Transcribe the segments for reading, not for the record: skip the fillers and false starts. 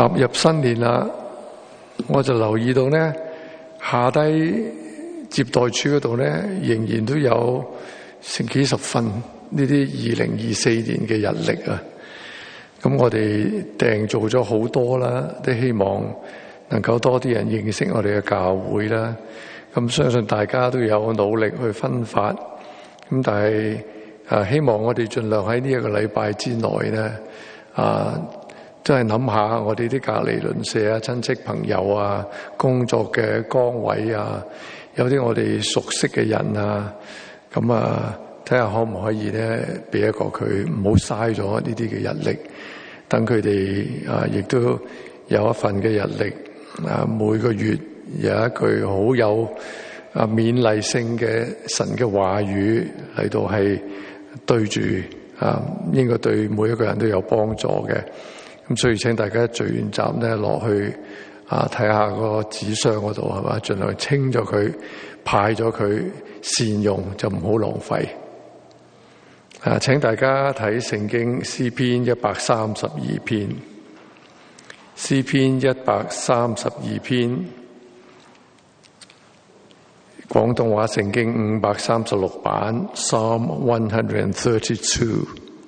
踏入新年啦，我就留意到呢，下低接待處嗰度呢，仍然都有成幾十份呢啲2024年嘅日曆啊。咁我哋訂做咗好多啦，都希望能夠多啲人認識我哋嘅教會啦。咁相信大家都有努力去分發。咁但係希望我哋盡量喺呢一個禮拜之內呢，真係諗下我哋啲隔離鄰舍啊、親戚朋友啊、工作嘅崗位啊，有啲我哋熟悉嘅人啊，咁睇下可唔可以咧，俾一個佢，唔好嘥咗呢啲嘅日曆，等佢哋亦都有一份嘅日曆，每個月有一句好有勉勵性嘅神嘅話語嚟到係對住應該對每一個人都有幫助嘅。咁所以請大家聚完集咧落去睇下個紙箱嗰度係嘛，盡量清咗佢，派咗佢，善用就唔好浪費。請大家睇聖經詩篇132篇，詩篇132篇，廣東話聖經536版 Psalm 132。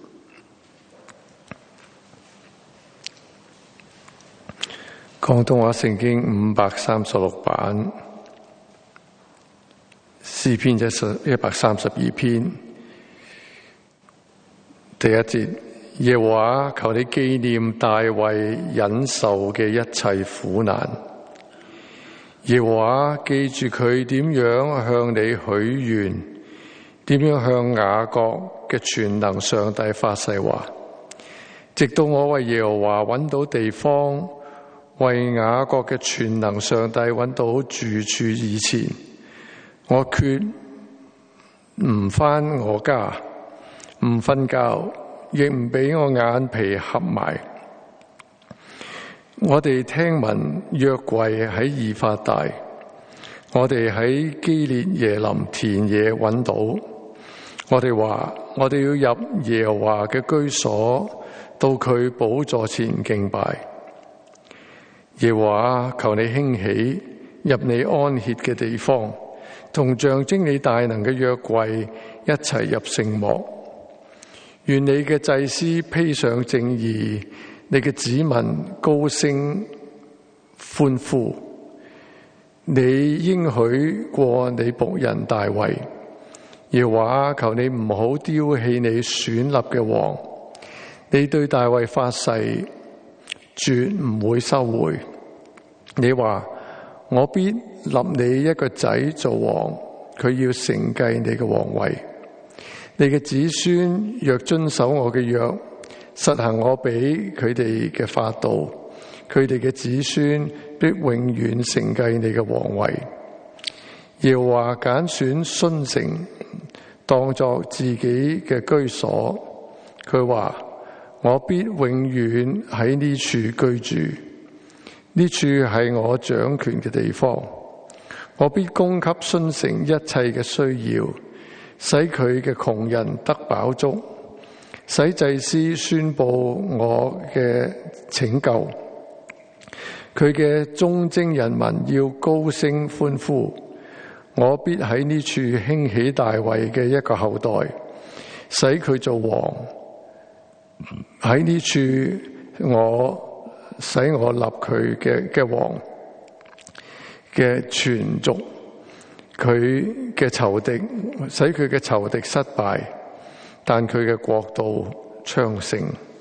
廣東話聖經536版，詩篇132篇，第一節：耶和華，求你紀念大衛忍受嘅一切苦難。耶和華，記住佢點樣向你許願，點樣向雅各嘅全能上帝發誓話，直到我為耶和華揾到地方，為雅各嘅全能上帝揾到住處以前，我決唔返我家，唔瞓覺，亦唔俾我眼皮合埋。我哋聽聞約櫃喺以法大，我哋喺基列耶琳田野揾到。我哋話我哋要入耶和華嘅居所，到佢寶座前敬拜。耶和華，求你興起，入你安歇嘅地方，同象徵你大能嘅約櫃一齊入聖幕。願你嘅祭司披上正義，你嘅子民高聲歡呼。你應許過你僕人大衛，耶和華，求你唔好丟棄你選立嘅王。你對大衛發誓，絕唔會收回。你話，我必立你一個仔做王，佢要承繼你嘅王位。你嘅子孫若遵守我嘅約，實行我俾佢哋嘅法度，佢哋嘅子孫必永遠承繼你嘅王位。耶和華揀選殉城，當作自己嘅居所。佢話，我必永遠喺呢處居住，呢處係我掌權嘅地方。我必供給殉城一切嘅需要，使佢嘅窮人得飽足，使祭司宣布我嘅拯救。佢嘅忠貞人民要高聲歡呼。我必喺呢處興起大衛嘅一個後代，使佢做王。喺呢處使我立佢嘅王嘅全族，佢嘅仇敵，使佢嘅仇敵失敗，但佢嘅國度昌盛。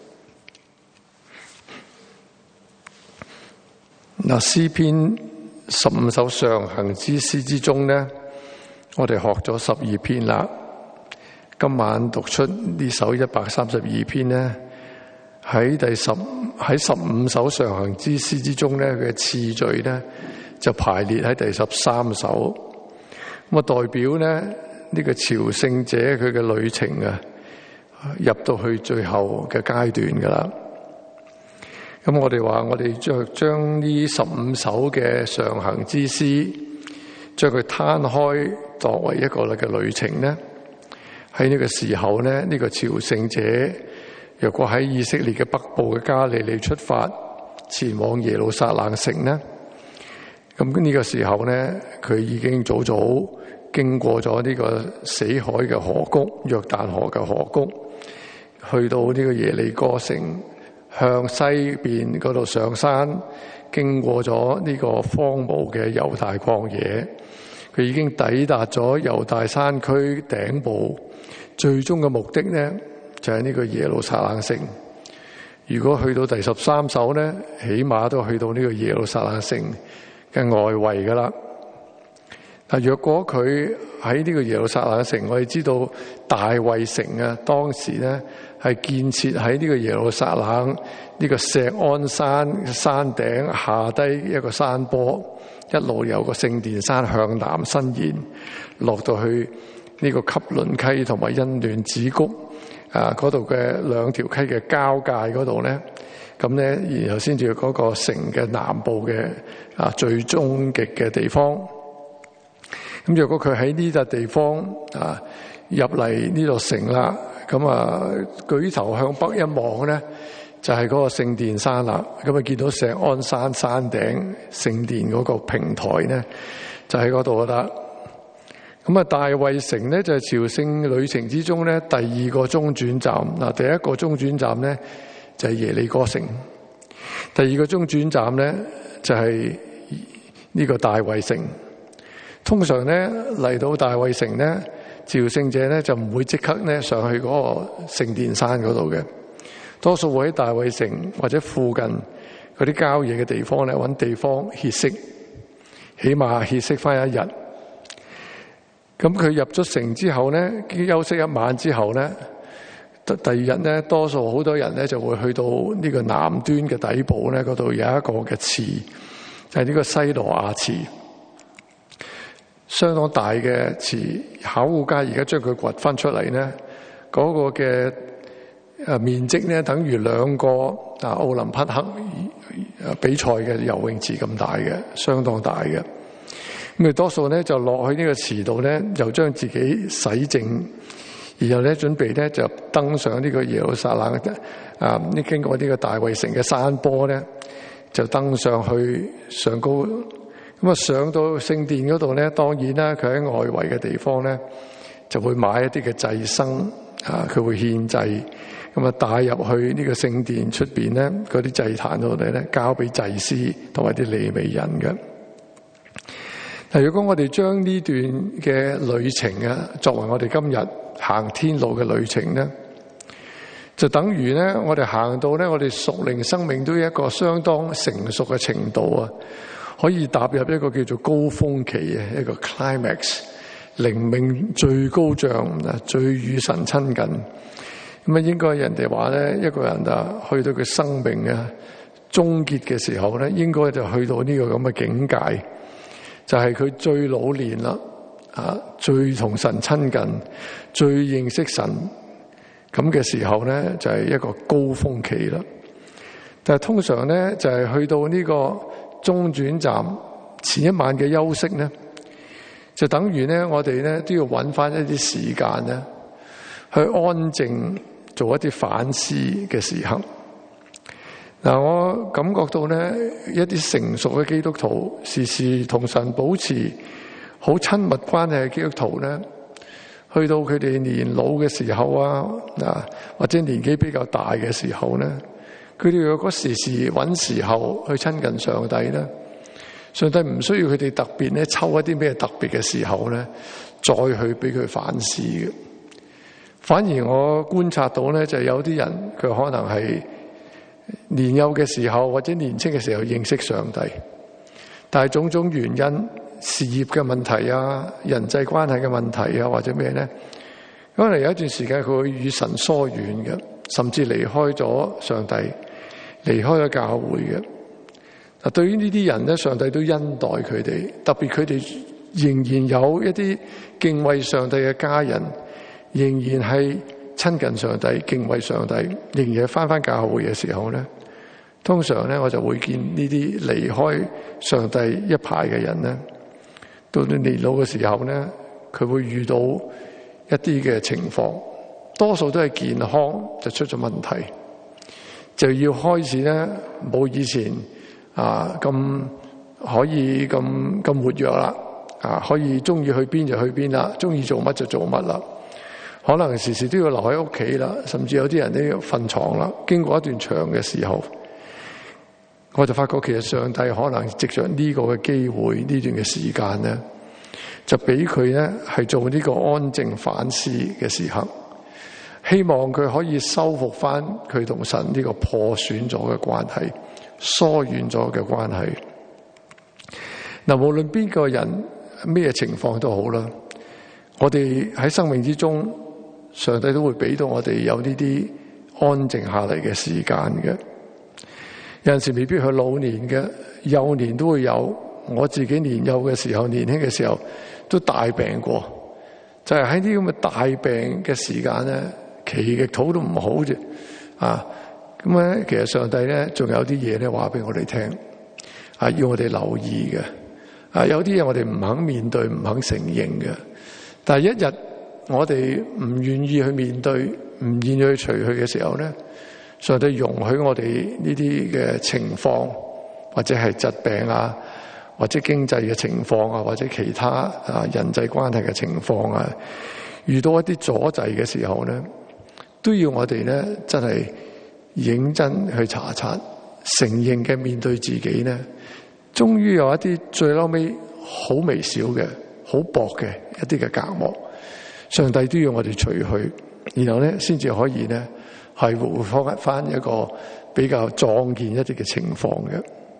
詩篇15首上行之詩之中呢，我哋學咗12篇啦。今晚讀出呢首132篇呢，喺15首上行之詩之中呢嘅次序呢，就排列喺第13首。咁代表呢個朝聖者佢嘅旅程入到去最後嘅階段噶啦。咁我哋話我哋將呢15首嘅上行之詩，將佢攤開作為一個嘅旅程呢，喺呢個時候呢，呢個朝聖者若果喺以色列嘅北部嘅加利利出發， 前往耶路撒冷城呢？咁呢個時候呢，佢已經早早經過咗呢個死海嘅河谷，約旦河嘅河谷，去到呢個耶利哥城，向西邊嗰度上山，經過咗呢個荒蕪嘅猶大曠野，佢已經抵達咗猶大山區頂部，最終嘅目的呢，就係呢個耶路撒冷城。如果去到第13首呢，起碼都去到呢個耶路撒冷城嘅外圍噶啦。但若果佢喺呢個耶路撒冷城，我哋知道大衛城啊，當時呢係建設喺呢個耶路撒冷呢個錫安山山頂下低一個山坡，一路由個聖殿山向南伸延，落到去呢個汲淪溪同埋欣嫩子谷嗰度嘅兩條溪嘅交界嗰度咧，咁咧然後先至嗰個城嘅南部嘅最終極嘅地方。咁若果佢喺呢笪地方入嚟呢度城啦，咁舉頭向北一望咧，就係嗰個聖殿山啦。咁見到錫安山山頂聖殿嗰個平台咧，就喺嗰度啦。咁大衛城咧就係朝聖旅程之中咧第二個中轉站。第一個中轉站咧就係耶利哥城，第二個中轉站咧就係呢個大衛城。通常咧嚟到大衛城咧，朝聖者咧就唔會即刻咧上去嗰個聖殿山嗰度嘅，多數會喺大衛城或者附近嗰啲郊野嘅地方咧搵地方歇息，起碼歇息翻一日。咁佢入咗城之後咧，休息一晚之後咧，第二日咧，多數好多人咧就會去到呢個南端嘅底部咧，嗰度有一個嘅池，就係呢個西羅亞池，相當大嘅池。考古家而家將佢掘翻出嚟咧，嗰個嘅面積咧，等於2個奧林匹克比賽嘅游泳池咁大嘅，相當大嘅。咁多數咧就落去呢個池度咧，就將自己洗淨，然後咧準備咧就登上呢個耶路撒冷經過呢個大衛城嘅山坡咧，就登上去上高。咁上到聖殿嗰度咧，當然啦，佢喺外圍嘅地方咧，就會買一啲嘅祭牲佢會獻祭，咁帶入去呢個聖殿出邊咧，嗰啲祭壇度咧，交俾祭司同埋啲利未人嘅。如果我哋將呢段嘅旅程作為我哋今日行天路嘅旅程咧，就等於咧我哋行到咧我哋屬靈生命都有一個相當成熟嘅程度可以踏入一個叫做高峰期嘅一個 climax， 靈命最高漲最與神親近。咁應該人哋話咧，一個人去到佢生命終結嘅時候咧，應該就去到呢個咁嘅境界。就係佢最老練啦，最同神親近，最認識神咁嘅時候咧，就係一個高峰期啦。但係通常咧，就係去到呢個中轉站前一晚嘅休息咧，就等於咧我哋咧都要揾翻一啲時間咧，去安靜做一啲反思嘅時刻。我感覺到咧，一啲成熟嘅基督徒，時時同神保持好親密關係嘅基督徒咧，去到佢哋年老嘅時候或者年紀比較大嘅時候咧，佢哋若果時時揾時候去親近上帝咧，上帝唔需要佢哋特別咧抽一啲咩特別嘅時候咧，再去俾佢反思嘅。反而我觀察到咧，就係有啲人佢可能係年幼嘅時候或者年輕嘅時候認識上帝，但係種種原因，事業嘅問題人際關係嘅問題或者咩咧，可能有一段時間佢會與神疏遠嘅，甚至離開咗上帝，離開咗教會嘅。對於呢啲人咧，上帝都恩待佢哋，特別佢哋仍然有一啲敬畏上帝嘅家人，仍然係親近上帝、敬畏上帝，仍然返教會嘅時候咧，通常咧我就會見呢啲離開上帝一排嘅人咧，到年老嘅時候咧，佢會遇到一啲嘅情況，多數都係健康就出咗問題， 就要開始咧冇以前咁可以咁活躍啦，可以中意去邊就去邊啦，中意做乜就做乜啦。可能時時都要留喺屋企啦，甚至有啲人都要瞓床啦。經過一段長嘅時候，我就發覺其實上帝可能藉着呢個嘅機會，呢段嘅時間咧，就俾佢咧係做呢個安靜反思嘅時刻，希望佢可以修復翻佢同神呢個破損咗嘅關係，疏遠咗嘅關係。嗱，無論邊個人咩情況都好啦，我哋喺生命之中，上帝都會俾到我哋有呢啲安靜下嚟嘅時間嘅。有陣時未必係老年嘅，幼年都會有。我自己年幼嘅時候，年輕嘅時候都大病過，就係喺啲咁嘅大病嘅時間咧，祈極禱都唔好啫。咁咧，其實上帝咧仲有啲嘢咧話俾我哋聽，要我哋留意嘅。有啲嘢我哋唔肯面對，唔肯承認嘅。但係一日我哋唔願意去面對，唔願意去除去嘅時候咧，上帝容許我哋呢啲嘅情況，或者係疾病或者經濟嘅情況或者其他人際關係嘅情況遇到一啲阻滯嘅時候咧，都要我哋咧真係認真去查察，承認嘅面對自己咧，終於有一啲最後尾好微小嘅、好薄嘅一啲嘅隔膜，上帝都要我哋除去，然後咧先至可以咧係回復翻一個比較壯健一啲嘅情況嘅。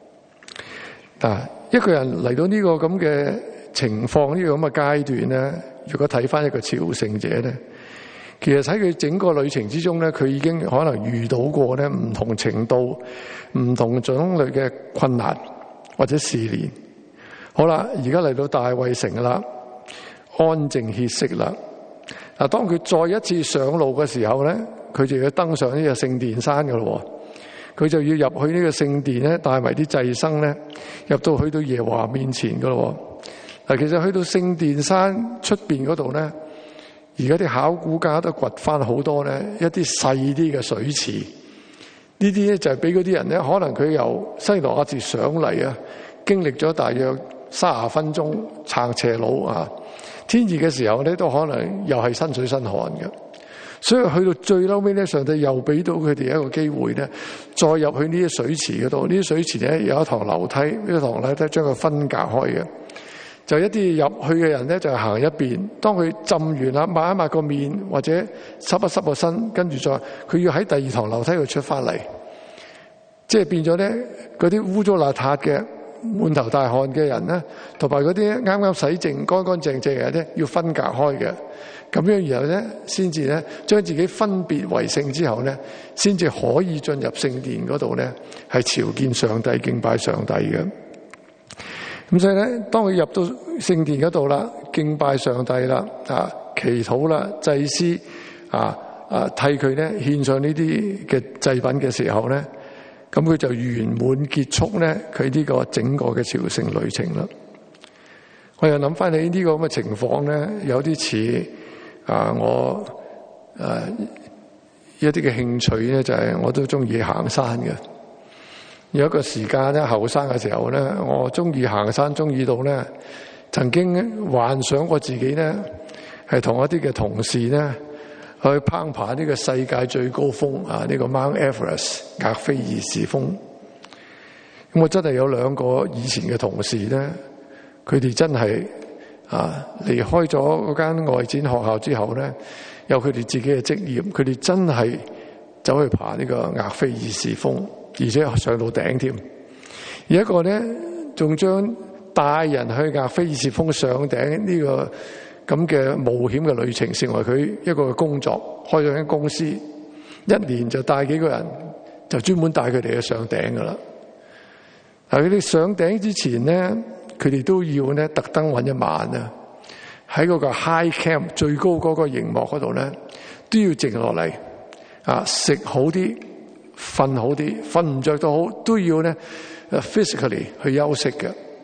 一個人嚟到呢個咁嘅情況，呢個咁嘅階段咧，如果睇翻一個朝聖者咧，其實喺佢整個旅程之中咧，佢已經可能遇到過咧唔同程度、唔同種類嘅困難或者試煉。好啦，而家嚟到大衛城啦，安靜歇息啦。當佢再一次上路嘅時候咧，佢就要登上呢個聖殿山噶咯。佢就要入去呢個聖殿咧，帶埋啲祭牲咧，入到去到耶和華面前噶咯。其實去到聖殿山出邊嗰度咧，而家啲考古家都掘翻好多咧一啲細啲嘅水池。呢啲咧就係俾嗰啲人咧，可能佢由西羅亞池上嚟經歷咗大約30分鐘撐斜路天熱嘅時候咧，都可能又係身水身汗嘅。所以去到最後尾咧，上帝又俾到佢哋一個機會咧，再入去呢啲水池嗰度。呢啲水池咧有一堂樓梯，呢堂樓梯將佢分隔開嘅。就一啲入去嘅人咧就行一邊，當佢浸完啦，抹一抹個面或者濕一濕個身，跟住再佢要喺第二堂樓梯度出翻嚟，即係變咗咧嗰啲污糟邋遢嘅滿頭大汗嘅人咧，同埋嗰啲啱啱洗淨乾乾淨淨嘅人咧，要分隔開嘅。咁樣然後咧，先至咧將自己分別為聖之後咧，先至可以進入聖殿嗰度咧，係朝見上帝、敬拜上帝嘅。咁所以咧，當佢入到聖殿嗰度啦，敬拜上帝啦，祈禱啦，祭司替佢咧獻上呢啲嘅祭品嘅時候咧，咁佢就圓滿結束咧佢呢個整個嘅朝聖旅程啦。我又諗翻起呢個咁嘅情況咧，有啲似我一啲嘅興趣咧，就係我都中意行山嘅。有一個時間咧，後生嘅時候咧，我中意行山，中意到咧，曾經幻想過自己咧係同一啲嘅同事咧去攀爬呢個世界最高峰呢個 Mount Everest 額菲爾士峰。咁我真係有2個以前嘅同事咧，佢哋真係離開咗嗰間外展學校之後咧，有佢哋自己嘅職業，佢哋真係走去爬呢個額菲爾士峰，而且上到頂添。而一個咧，仲將帶人去額菲爾士峰上頂呢個咁嘅冒險嘅旅程，成為佢一個工作，開咗間公司，1年就帶幾個人，就專門帶佢哋去上頂噶啦。佢哋上頂之前咧，佢哋都要咧特登搵一晚喺嗰個 high camp 最高嗰個營幕嗰度咧，都要靜落嚟食好啲，瞓好啲，瞓唔着都好，都要咧physically 去休息嘅。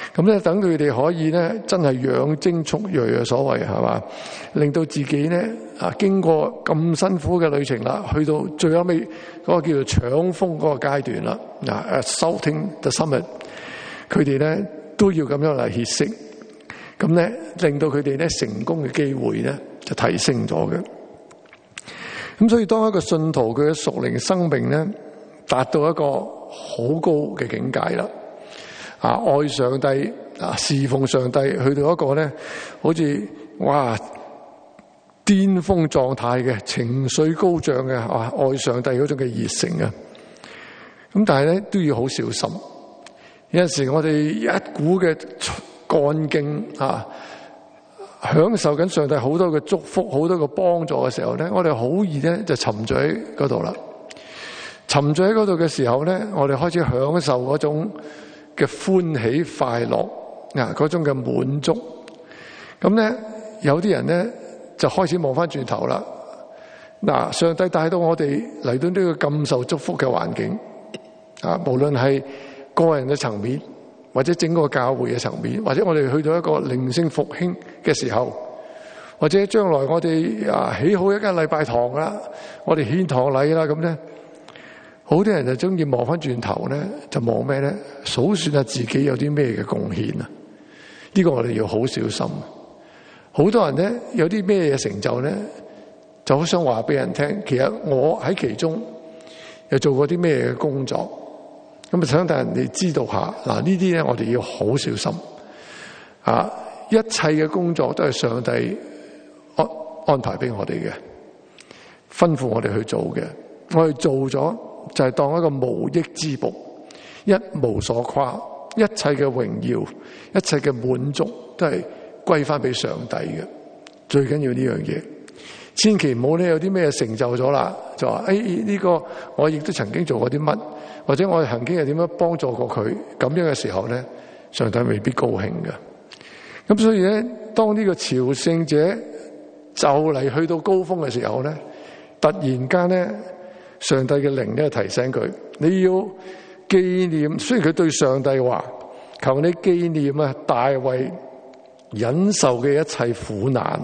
咁咧等佢哋可以咧真係養精蓄銳啊，所謂係嘛，令到自己咧經過咁辛苦嘅旅程啦，去到最後尾嗰個叫做搶峰嗰個階段啦，assaulting the summit， 佢哋咧都要咁樣嚟歇息，咁咧令到佢哋咧成功嘅機會咧就提升咗嘅。咁所以當一個信徒佢嘅屬靈生命咧達到一個好高嘅境界啦，愛上帝侍奉上帝，去到一個咧好似哇巔峰狀態嘅情緒高漲嘅愛上帝嗰種嘅熱誠啊！咁但係咧都要好小心，有陣時我哋一股嘅幹勁享受緊上帝好多嘅祝福，好多嘅幫助嘅時候咧，我哋好易咧就沉醉喺嗰度啦。沉醉喺嗰度嘅時候咧，我哋開始享受嗰種嘅歡喜快樂嗰種嘅滿足。咁咧有啲人咧就開始望翻轉頭啦。上帝帶到我哋嚟到呢個咁受祝福嘅環境無論係個人嘅層面，或者整個教會嘅層面，或者我哋去到一個靈性復興嘅時候，或者將來我哋起好一間禮拜堂啦，我哋獻堂禮啦，咁咧好多人就中意望翻轉頭咧，就望咩咧？數算下自己有啲咩嘅貢獻啊！呢個我哋要好小心。好多人咧有啲咩嘢成就咧，就好想話俾人聽，其實我喺其中又做過啲咩嘅工作，咁想等人哋知道下。呢啲咧我哋要好小心。一切嘅工作都係上帝安排俾我哋嘅，吩咐我哋去做嘅，我哋做咗就係當一個無益之寶，一無所誇，一切嘅榮耀，一切嘅滿足都係歸翻俾上帝嘅。最緊要呢樣嘢，千祈唔好咧有啲咩成就咗啦，就話呢個我亦都曾經做過啲乜，或者我曾經係點樣幫助過佢，咁樣嘅時候咧，上帝未必高興嘅。咁所以咧，當呢個朝聖者就嚟去到高峰嘅時候咧，突然間咧，上帝嘅靈咧提醒佢，你要紀念，雖然佢對上帝話，求你紀念大衛忍受嘅一切苦難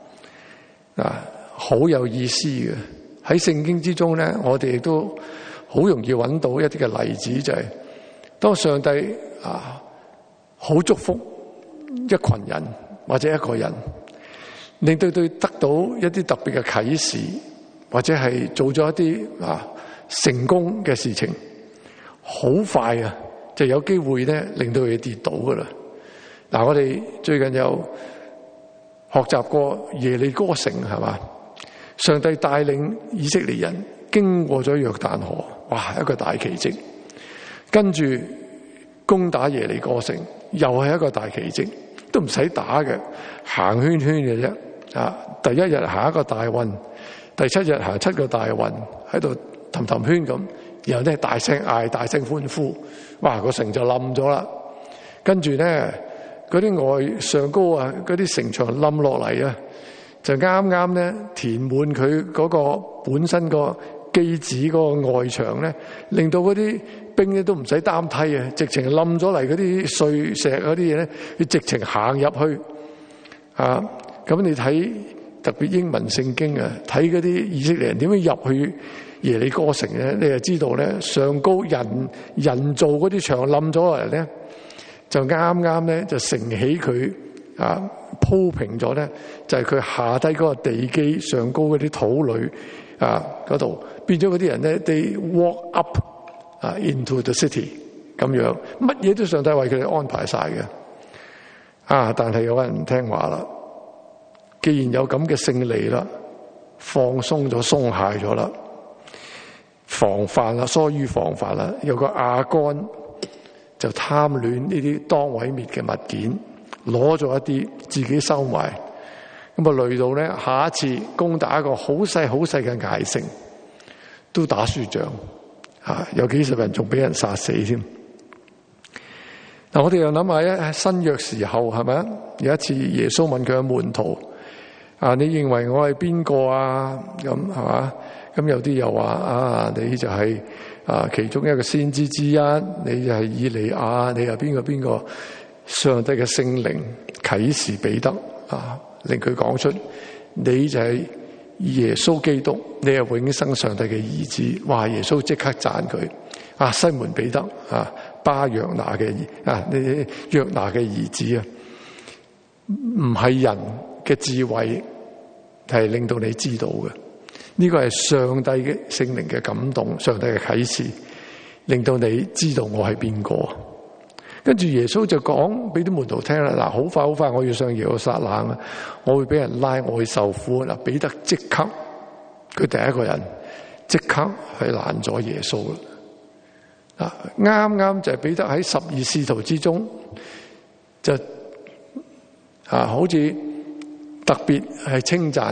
好有意思嘅。喺聖經之中咧，我哋亦都好容易揾到一啲嘅例子，就係當上帝好祝福一群人或者一個人，令到佢得到一啲特別嘅啟示，或者係做咗一啲成功嘅事情，好快就有機會咧令到佢跌倒噶啦。我哋最近有學習過耶利哥城，係嘛？上帝帶領以色列人經過咗約旦河，哇，一個大奇蹟。跟住攻打耶利哥城，又係一個大奇蹟，都唔使打嘅，行圈圈嘅啫。第一日行一個大運，第7日行7個大運，喺度氹氹圈咁，然後咧大聲嗌，大聲歡呼，哇，個城就冧咗啦。跟住咧嗰啲外上高嗰啲城牆冧落嚟就啱啱咧填滿佢嗰個本身個基址嗰個外牆咧，令到嗰啲兵咧都唔使擔梯直情冧咗嚟嗰啲碎石嗰啲嘢咧，佢直情行入去咁你睇特別英文聖經睇嗰啲以色列人點樣入去耶利哥城咧，你就知道咧上高人造嗰啲牆冧咗落嚟咧，就啱啱咧就承起佢鋪平咗咧，就係佢下低嗰個地基上高嗰啲土壘嗰度，變咗嗰啲人咧 they walk up into the city 咁樣，乜嘢都上帝為佢哋安排晒嘅。但係有人唔聽話啦，既然有咁嘅勝利啦，放鬆咗鬆懈咗啦，防範啦，疏於防範啦，有個亞干就貪戀呢啲當毀滅嘅物件，攞咗一啲自己收埋，咁累到咧下一次攻打一個好細好細嘅艾城都打輸仗，有幾十人仲俾人殺死添。我哋又諗下新約時候係咪？有一次耶穌問佢嘅門徒你認為我係邊個咁係嘛？咁有啲又話你就係其中一個先知之一，你就係以利亞，你又邊個？ 上帝嘅聖靈啟示彼得啊，令佢講出你就係耶穌基督，你係永生上帝嘅兒子。哇！耶穌即刻讚佢啊，西門彼得啊，巴約拿嘅你約拿嘅兒子啊，唔係人嘅智慧係令到你知道嘅，呢個係上帝嘅聖靈嘅感動，上帝嘅啟示，令到你知道我係邊個。跟住耶穌就講俾啲門徒聽啦，嗱，好快我要上耶路撒冷啊，我會俾人拉，我會受苦。嗱，彼得即刻佢第一個人即刻係攔咗耶穌啦。啱就係彼得喺12使徒之中就好似特別係稱讚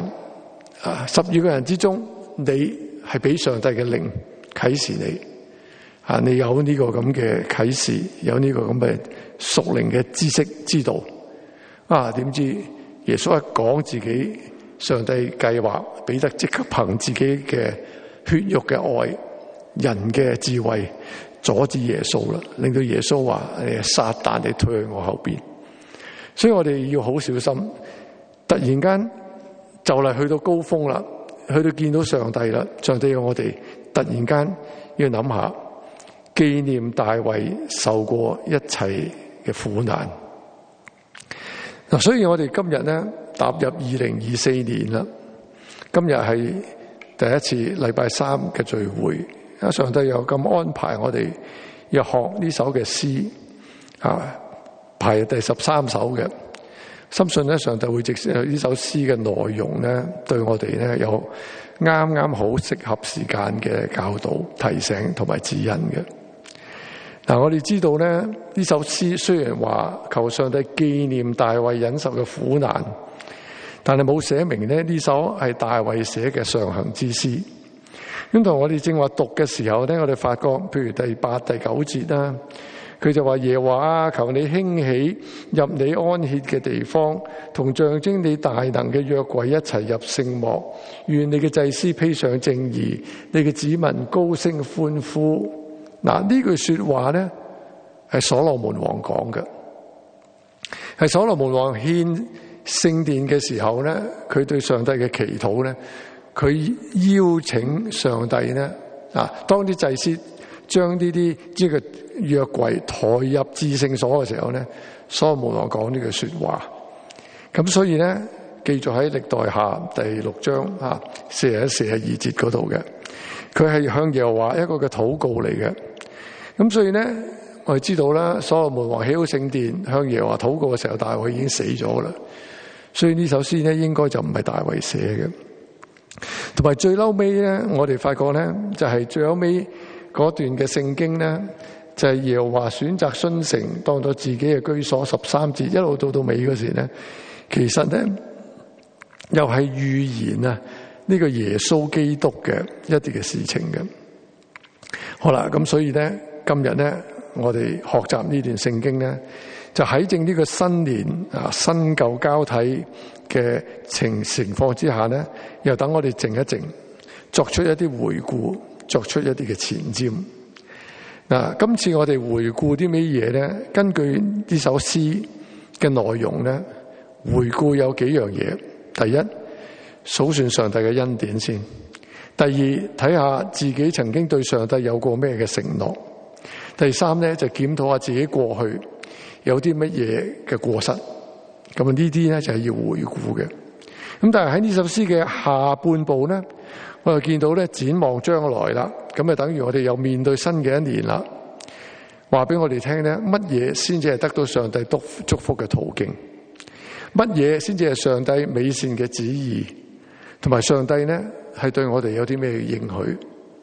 12個人之中，你係俾上帝嘅靈啟示你。你有呢個咁嘅啟示，有呢個咁嘅屬靈嘅知識知道。點知耶穌一講自己上帝計劃，彼得即刻憑自己嘅血肉嘅愛、人嘅智慧阻止耶穌啦，令到耶穌話：撒旦，你退去我後邊。所以我哋要好小心，突然間就嚟去到高峰啦，去到見到上帝啦，上帝要我哋突然間要諗下。紀念大衛受過一切嘅苦難。所以我哋今日咧踏入2024年啦，今日係第一次禮拜三嘅聚會。上帝又咁安排我哋要學呢首嘅詩，排第13首嘅。深信咧，上帝會藉呢首詩嘅內容咧，對我哋咧有啱好適合時間嘅教導、提醒同埋指引嘅。我哋知道咧，呢首詩雖然話求上帝紀念大衛忍受嘅苦難，但係冇寫明咧呢首係大衛寫嘅上行之詩。咁同我哋正話讀嘅時候咧，我哋發覺，譬如第8、第9節啦，佢就話：耶和華，求你興起入你安歇嘅地方，同象徵你大能嘅約櫃一齊入聖幕。願你嘅祭司披上正義，你嘅子民高聲歡呼。呢句說話咧係所羅門王講嘅，係所羅門王獻聖殿嘅時候咧，佢對上帝嘅祈禱咧，佢邀請上帝咧，當啲祭司將呢個約櫃抬入至聖所嘅時候咧，所羅門王講呢句說話。咁所以咧，記載喺歷代下第6章41、42節嗰度嘅，佢係向耶和華一個嘅禱告嚟嘅。咁所以咧，我哋知道啦，所羅門王起好聖殿向耶和華禱告嘅時候，大衛已經死咗啦。所以呢首詩咧，應該就唔係大衛寫嘅。同埋最嬲尾咧，我哋發覺咧，就係最嬲尾嗰段嘅聖經咧，就係耶和華選擇殉城當咗自己嘅居所。13節一路到尾嗰時咧，其實咧又係預言呢個耶穌基督嘅一啲嘅事情嘅。好啦，咁所以咧，今日咧，我哋學習呢段聖經咧，就喺正呢個新年新舊交替嘅情況之下咧，又等我哋靜一靜，作出一啲回顧，作出一啲嘅前瞻。今次我哋回顧啲咩嘢咧？根據呢首詩嘅內容咧，回顧有幾樣嘢。第一，數算上帝嘅恩典先。第二，睇下自己曾經對上帝有過咩嘅承諾。第三咧，就檢討下自己過去有啲乜嘢嘅過失。咁呢啲咧就係要回顧嘅。咁但係喺呢首詩嘅下半部咧，我就見到咧，展望將來啦。咁等於我哋又面對新嘅一年啦。話俾我哋聽咧，乜嘢先至係得到上帝祝福嘅途徑？乜嘢先至係上帝美善嘅旨意？同埋上帝咧係對我哋有啲咩應許？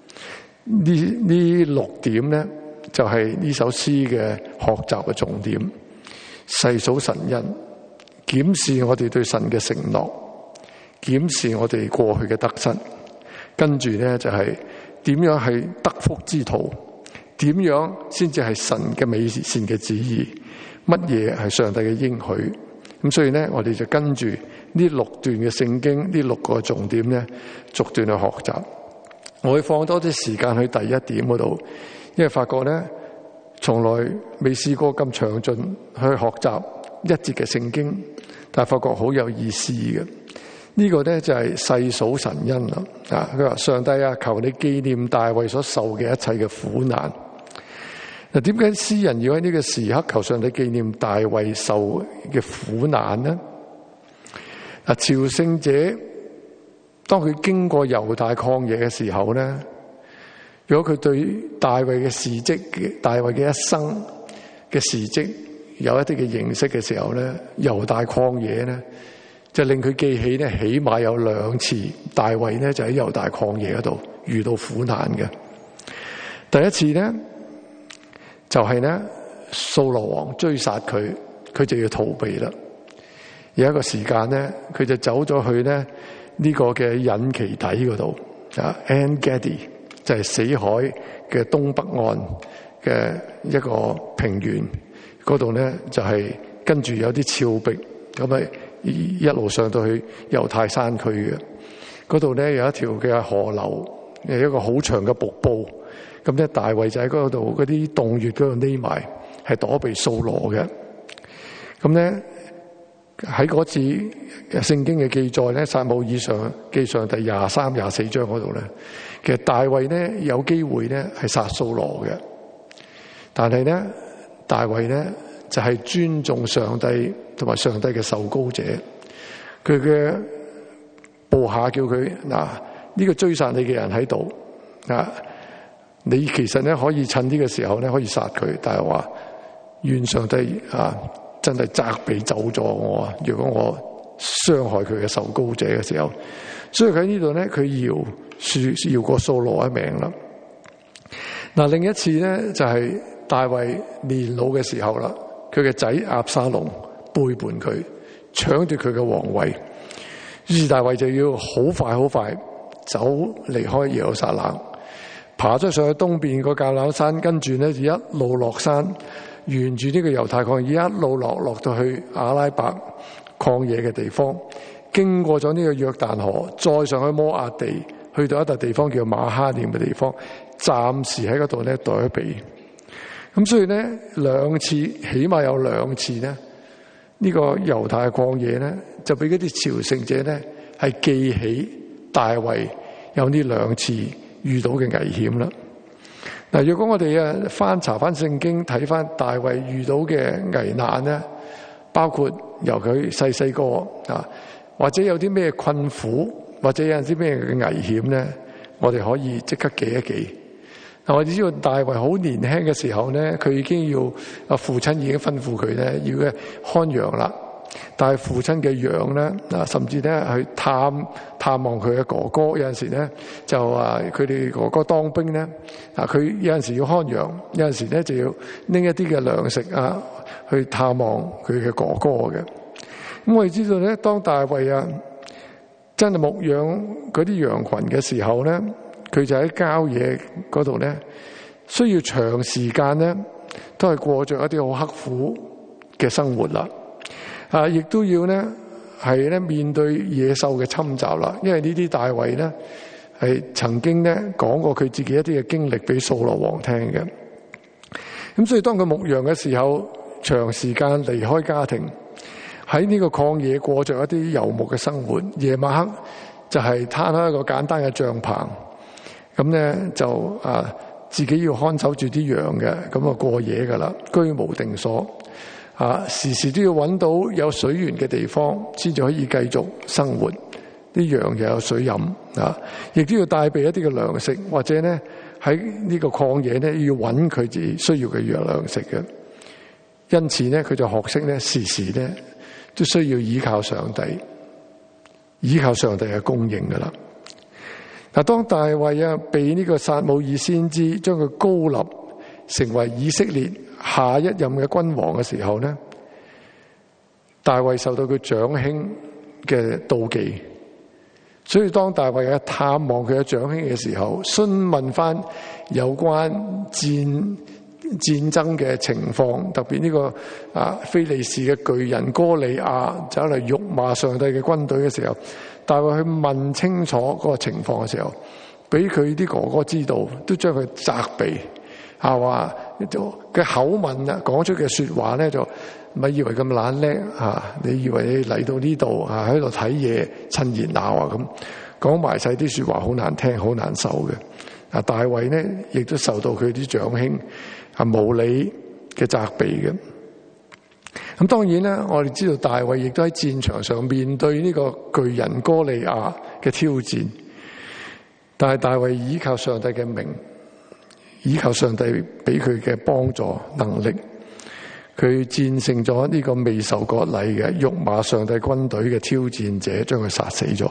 呢6點咧就係呢首詩嘅學習嘅重點。細數神恩，檢視我哋對神嘅承諾，檢視我哋過去嘅得失，跟住咧就係點樣係得福之途？點樣先至係神嘅美善嘅旨意？乜嘢係上帝嘅應許？咁所以咧，我哋就跟住呢6段嘅聖經，呢6個重點咧，逐段去學習。我會放多啲時間去第一點嗰度，因為發覺咧， 從來未試過咁詳盡去學習一節嘅聖經，但係發覺好有意思嘅。呢個咧就係細數神恩啦。佢話上帝啊，求你紀念大衛所受嘅一切嘅苦難。嗱，點解詩人要喺呢個時刻求上帝紀念大衛受嘅苦難呢？朝聖者當佢經過猶大曠野嘅時候咧，如果佢對大衛嘅事蹟、大衛嘅一生嘅事蹟有一啲嘅認識嘅時候咧，猶大曠野咧就令佢記起咧，起碼有2次大衛咧就喺猶大曠野嗰度遇到苦難嘅。第一次咧就係咧掃羅王追殺佢，佢就要逃避啦。有一個時間咧，佢就走咗去咧呢個嘅隱其底嗰度En Gedi，就係死海嘅東北岸嘅一個平原嗰度咧，就係跟住有啲峭壁咁啊，一路上到去猶太山區嘅嗰度咧，有一條嘅河流，有一個好長嘅瀑布。咁咧，大衛就喺嗰度嗰啲洞穴嗰度匿埋，係躲避掃羅嘅。咁咧喺嗰次聖經嘅記載咧，撒母耳上記上第23、24章嗰度咧，其實大衛咧有機會咧係殺掃羅嘅，但係咧大衛咧就係尊重上帝同埋上帝嘅受膏者，佢嘅部下叫佢呢個追殺你嘅人喺度你其實咧可以趁呢個時候咧可以殺佢，但係話願上帝真係責備走咗我啊！如果我傷害佢嘅受膏者嘅時候，所以喺呢度咧佢饒過掃羅一命啦。另一次咧就係大衛年老嘅時候啦，佢嘅仔押沙龍背叛佢，搶奪佢嘅皇位，於是大衛就要好快走離開耶路撒冷，爬咗上去東邊個橄欖山，跟住咧就一路落山，沿住呢個猶太曠野一路落到去阿拉伯曠野嘅地方，經過咗呢個約旦河，再上去摩押地，去到一笪地方叫馬哈念嘅地方，暫時喺嗰度咧躲避。咁所以咧2次，起碼有2次咧，呢個猶太曠野咧就俾嗰啲朝聖者咧係記起大衛有呢2次遇到嘅危險啦。如果我哋翻查翻聖經，睇翻大衛遇到嘅危難咧，包括由佢細個或者有啲咩困苦，或者有啲咩嘅危險咧，我哋可以即刻記一記。我哋知道大衛好年輕嘅時候咧，佢已經要父親已經吩咐佢咧要看羊啦。但係父親嘅羊咧，甚至咧去探望佢嘅哥哥，有陣時咧就佢哋哥哥當兵咧，佢有陣時要看羊，有陣時咧就要拎一啲嘅糧食去探望佢嘅哥哥嘅。咁我哋知道咧，當大衛真係牧養嗰啲羊群嘅時候咧，佢就喺郊野嗰度咧，需要長時間咧都係過着一啲好刻苦嘅生活啦。亦都要咧係咧面對野獸嘅侵襲啦，因為呢啲大衛咧係曾經咧講過佢自己一啲嘅經歷俾掃羅王聽嘅。咁所以當佢牧羊嘅時候，長時間離開家庭，喺呢個曠野過着一啲游牧嘅生活，夜晚黑就係攤開一個簡單嘅帳篷，咁咧就自己要看守住啲羊嘅，咁過夜噶啦，居無定所。時時都要揾到有水源嘅地方，先至可以繼續生活。啲羊又有水飲，亦都要帶備一啲嘅糧食，或者咧喺呢個曠野咧要揾佢自己需要嘅糧食嘅。因此咧，佢就學識咧時時咧都需要依靠上帝，依靠上帝嘅供應噶啦。當大衛被呢個撒母耳先知將佢高立成為以色列下一任嘅君王嘅時候咧，大衛受到佢長兄嘅妒忌，所以當大衛探望佢嘅長兄嘅時候，詢問翻有關戰爭嘅情況，特別呢個非利士嘅巨人哥利亞走嚟辱罵上帝嘅軍隊嘅時候，大衛去問清楚嗰個情況嘅時候，俾佢啲哥哥知道，都將佢責備話嘅口吻啊，講出嘅說話咧就咪以為咁懶叻你以為你嚟到呢度喺度睇嘢趁熱鬧啊，咁講埋晒啲說話好難聽好難受嘅。大衛呢亦都受到佢啲長兄無理嘅責備嘅。咁當然咧，我哋知道大衛亦都喺戰場上面對呢個巨人哥利亞嘅挑戰，但係大衛依靠上帝嘅名，依靠上帝俾佢嘅幫助能力，佢戰勝咗呢個未受割禮嘅辱罵上帝軍隊嘅挑戰者，將佢殺死咗。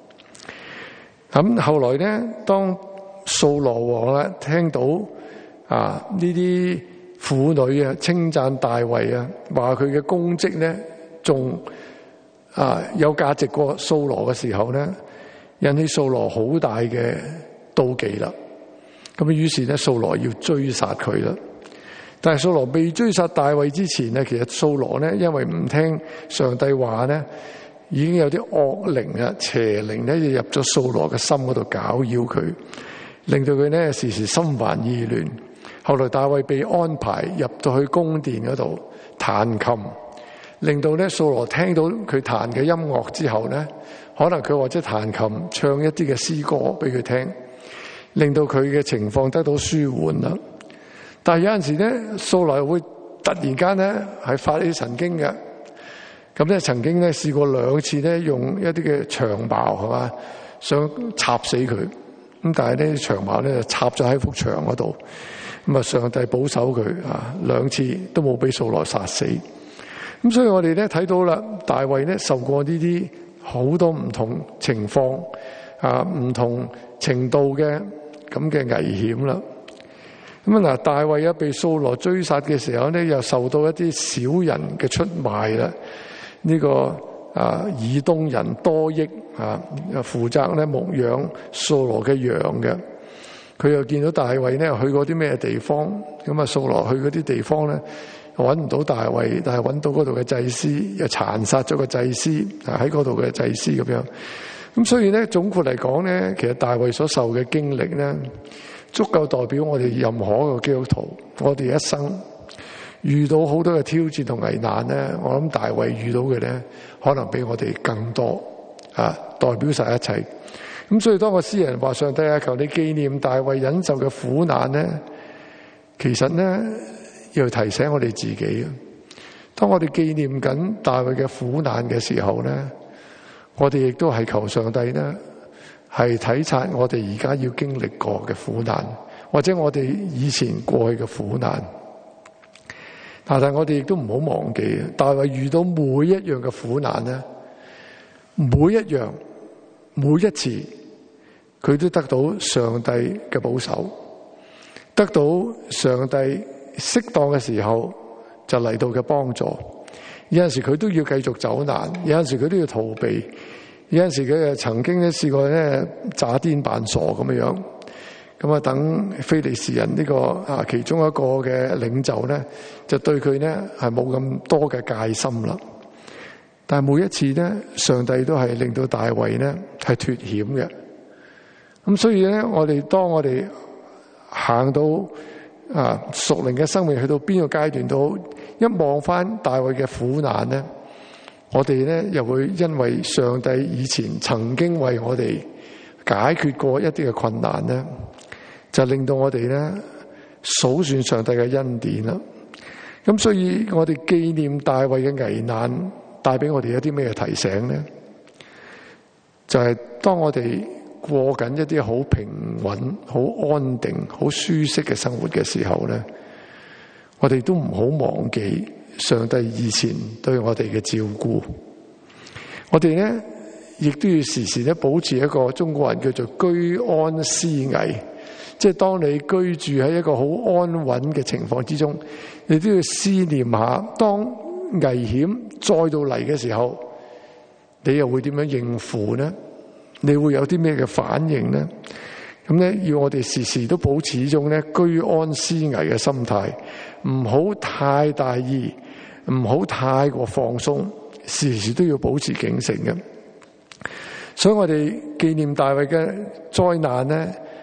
咁後來咧，當掃羅王咧聽到呢啲婦女稱讚大衛話佢嘅功績咧仲有價值過掃羅嘅時候咧，引起掃羅好大嘅妒忌啦。咁於是咧，掃羅要追殺佢啦。但係掃羅未追殺大衛之前咧，其實掃羅咧因為唔聽上帝話咧，已經有啲惡靈邪靈咧就入咗掃羅嘅心嗰度攪擾佢，令到佢咧時時心煩意亂。後來大衛被安排入到去宮殿嗰度彈琴，令到咧掃羅聽到佢彈嘅音樂之後咧，可能佢或者彈琴唱一啲嘅詩歌俾佢聽，令到佢嘅情況得到舒緩啦。但係有陣時咧，掃羅會突然間咧係發起神經嘅。咁咧曾經咧試過2次咧用一啲嘅長矛係嘛，想插死佢。咁但係呢長矛咧就插咗喺幅牆嗰度。咁上帝保守佢2次都冇俾掃羅殺死。咁所以我哋咧睇到啦，大衛咧受過呢啲好多唔同情況唔同程度嘅咁嘅危險啦。咁大衛被掃羅追殺嘅時候咧，又受到一啲小人嘅出賣啦。呢個以東人多益負責咧牧養掃羅嘅羊嘅。佢又見到大衛咧去過啲咩地方，咁掃羅去嗰啲地方咧揾唔到大衛，但係揾到嗰度嘅祭司，又殘殺咗個祭司喺嗰度嘅祭司咁樣。咁所以咧總括嚟講咧，其實大衛所受嘅經歷咧，足夠代表我哋任何一個基督徒，我哋一生遇到好多嘅挑戰同危難咧，我諗大衛遇到嘅咧，可能比我哋更多代表晒一切。咁所以當個詩人話上帝求你紀念大衛忍受嘅苦難咧，其實咧要提醒我哋自己，當我哋紀念緊大衛嘅苦難嘅時候咧，我哋亦都係求上帝咧係體察我哋而家要經歷過嘅苦難，或者我哋以前過去嘅苦難。但係我哋亦都唔好忘記，大衛遇到每一樣嘅苦難咧，每一次佢都得到上帝嘅保守，得到上帝適當嘅時候就嚟到嘅幫助。有陣時佢都要繼續走難，有陣時佢都要逃避，有陣時佢曾經咧試過咧詐癲扮傻咁樣。咁等非利士人呢個其中一個嘅領袖咧，就對佢咧係冇咁多嘅戒心啦。但係每一次咧，上帝都係令到大衛咧係脫險嘅。咁所以咧，當我哋行到屬靈嘅生命去到邊個階段都好，一望翻大衛嘅苦難咧，我哋咧又會因為上帝以前曾經為我哋解決過一啲嘅困難咧，就令到我哋咧數算上帝嘅恩典啦。咁所以我哋紀念大衛嘅危難，帶俾我哋一啲咩提醒咧？就係當我哋過緊一啲好平穩、好安定、好舒適嘅生活嘅時候咧，我哋都唔好忘記上帝以前對我哋嘅照顧。我哋咧亦都要時時咧保持一個中國人叫做居安思危，即係當你居住喺一個好安穩嘅情況之中，你都要思念下，當危險再到嚟嘅時候，你又會點樣應付呢？你會有啲咩嘅反應呢？咁咧，要我哋時時都保持呢種咧居安思危嘅心態，唔好太大意，唔好太過放鬆，時時都要保持警醒嘅。所以我哋紀念大衛嘅災難咧，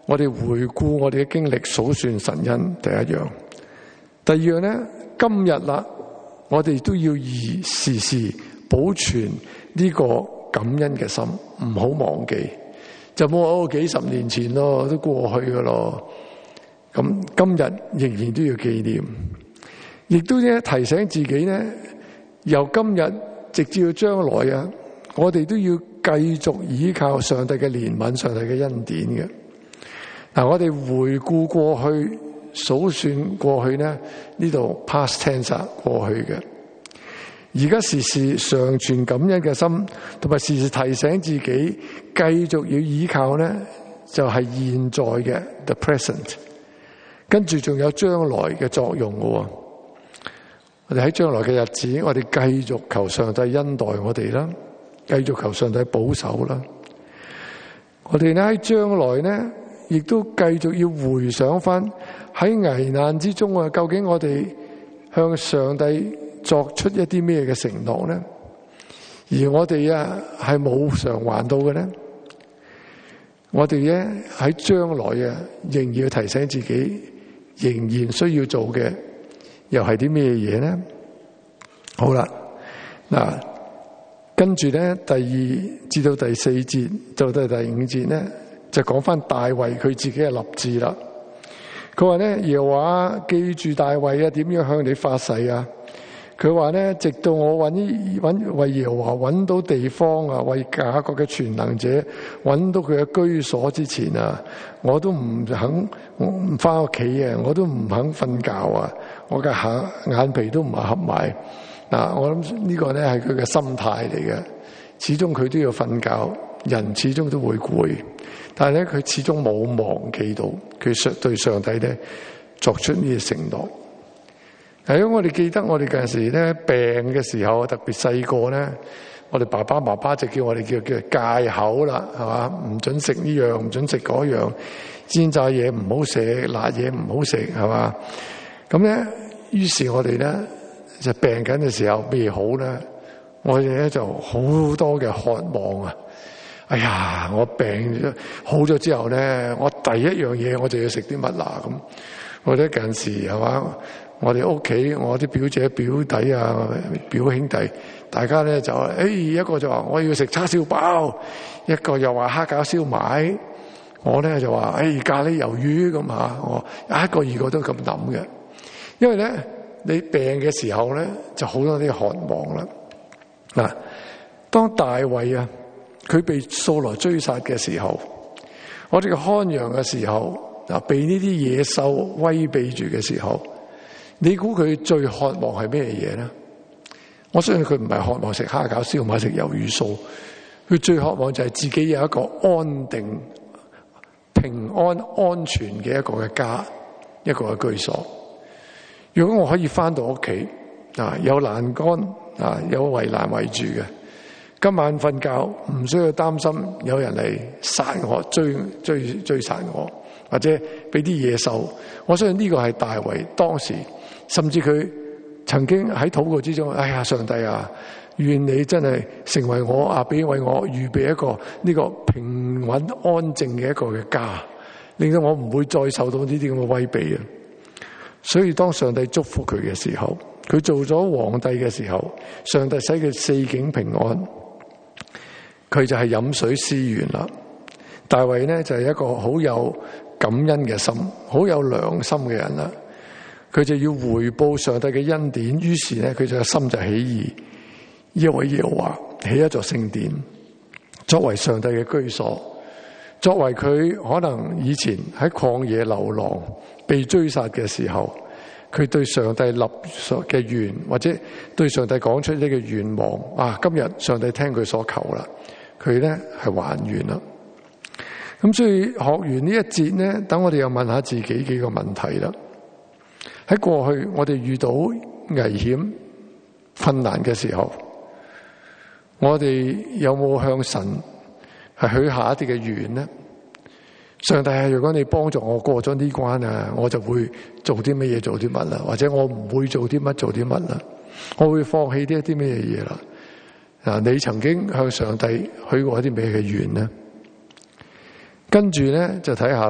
我哋回顧我哋嘅經歷，數算神恩，第一樣。第二樣咧，今日啦，我哋都要時時保存呢個感恩嘅心，唔好忘記。就冇幾十年前咯，都過去噶咯。咁今日仍然都要紀念，亦都咧提醒自己咧，由今日直至到將來啊，我哋都要繼續依靠上帝嘅憐憫、上帝嘅恩典嘅。嗱，我哋回顧過去，數算過去咧，呢度 past tense 過去嘅。而家時時常存感恩嘅心，同埋時時提醒自己繼續要依靠咧，就係現在嘅 the present， 跟住仲有將來嘅作用嘅。我哋喺將來嘅日子，我哋繼續求上帝恩待我哋啦，繼續求上帝保守啦。我哋咧喺將來咧，亦都繼續要回想翻喺危難之中啊，究竟我哋向上帝作出一啲咩嘅承諾咧？而我哋啊係冇償還到嘅咧？我哋咧喺將來啊，仍然要提醒自己，仍然需要做嘅又係啲咩嘢咧？好啦，嗱，跟住咧第2至到第4節，到第5節咧，就講翻大衛佢自己嘅立志啦。佢話咧，耶和華記住大衛啊，點樣向你發誓啊？佢話咧，直到我為耶和華揾到地方啊，為雅各嘅全能者揾到佢嘅居所之前啊，我都唔肯唔翻屋企啊，我都唔肯瞓覺啊，我嘅眼皮都唔係合埋。嗱，我諗呢個咧係佢嘅心態嚟嘅，始終佢都要瞓覺，人始終都會攰，但係咧佢始終冇忘記到佢對上帝咧作出呢啲承諾。係啊，我哋記得我哋嗰陣時咧病嘅時候，特別細個咧，我哋爸爸媽媽就叫我哋叫戒口啦，係嘛？唔准食呢樣，唔准食嗰樣，煎炸嘢唔好食，辣嘢唔好食，係嘛？咁咧，於是我哋咧就病緊嘅時候未好咧，我哋咧就好多嘅渴望啊！哎呀，我病好咗之後咧，我第一樣嘢我就要食啲乜啦咁。我哋近時係嘛？我哋屋企，我啲表姐表弟啊、表兄弟，大家咧就一個就話我要食叉燒包，一個又話蝦餃燒賣，我咧就話咖喱魷魚咁吓，我一個二個都咁諗嘅。因為咧你病嘅時候咧就好多啲渴望啦。嗱，當大衛啊佢被掃羅追殺嘅時候，我哋嘅看羊嘅時候，嗱被呢啲野獸威逼住嘅時候，你估佢最渴望係咩嘢咧？我相信佢唔係渴望食蝦餃燒賣、食魷魚酥，佢最渴望就係自己有一個安定、平安、安全嘅一個嘅家，一個嘅居所。如果我可以翻到屋企有欄杆有圍欄圍住嘅，今晚瞓覺唔需要擔心有人嚟殺我、追殺我，或者俾啲野獸。我相信呢個係大衛當時。甚至佢曾經喺禱告之中，哎呀，上帝啊，願你真係成為我俾為我預備一個呢個平穩安靜嘅一個嘅家，令到我唔會再受到呢啲咁嘅威逼啊！所以當上帝祝福佢嘅時候，佢做咗皇帝嘅時候，上帝使佢四境平安，佢就係飲水思源啦。大衛呢就係一個好有感恩嘅心、好有良心嘅人啦。佢就要回報上帝嘅恩典，於是咧佢就個心就起意，因為耶和華起一座聖殿，作為上帝嘅居所，作為佢可能以前喺曠野流浪被追殺嘅時候，佢對上帝立嘅願，或者對上帝講出呢個願望今日上帝聽佢所求啦，佢咧係還願啦。咁所以學完呢一節咧，等我哋又問下自己幾個問題啦。喺過去我哋遇到危險困難嘅時候，我哋有冇向神係許下一啲嘅願呢？上帝，如果你幫助我過咗呢關啊，我就會做啲乜嘢做啲乜啦，或者我唔會做啲乜做啲乜啦，我會放棄呢一啲咩嘢啦。你曾經向上帝許過一啲咩嘅願呢？跟住咧就睇下啦，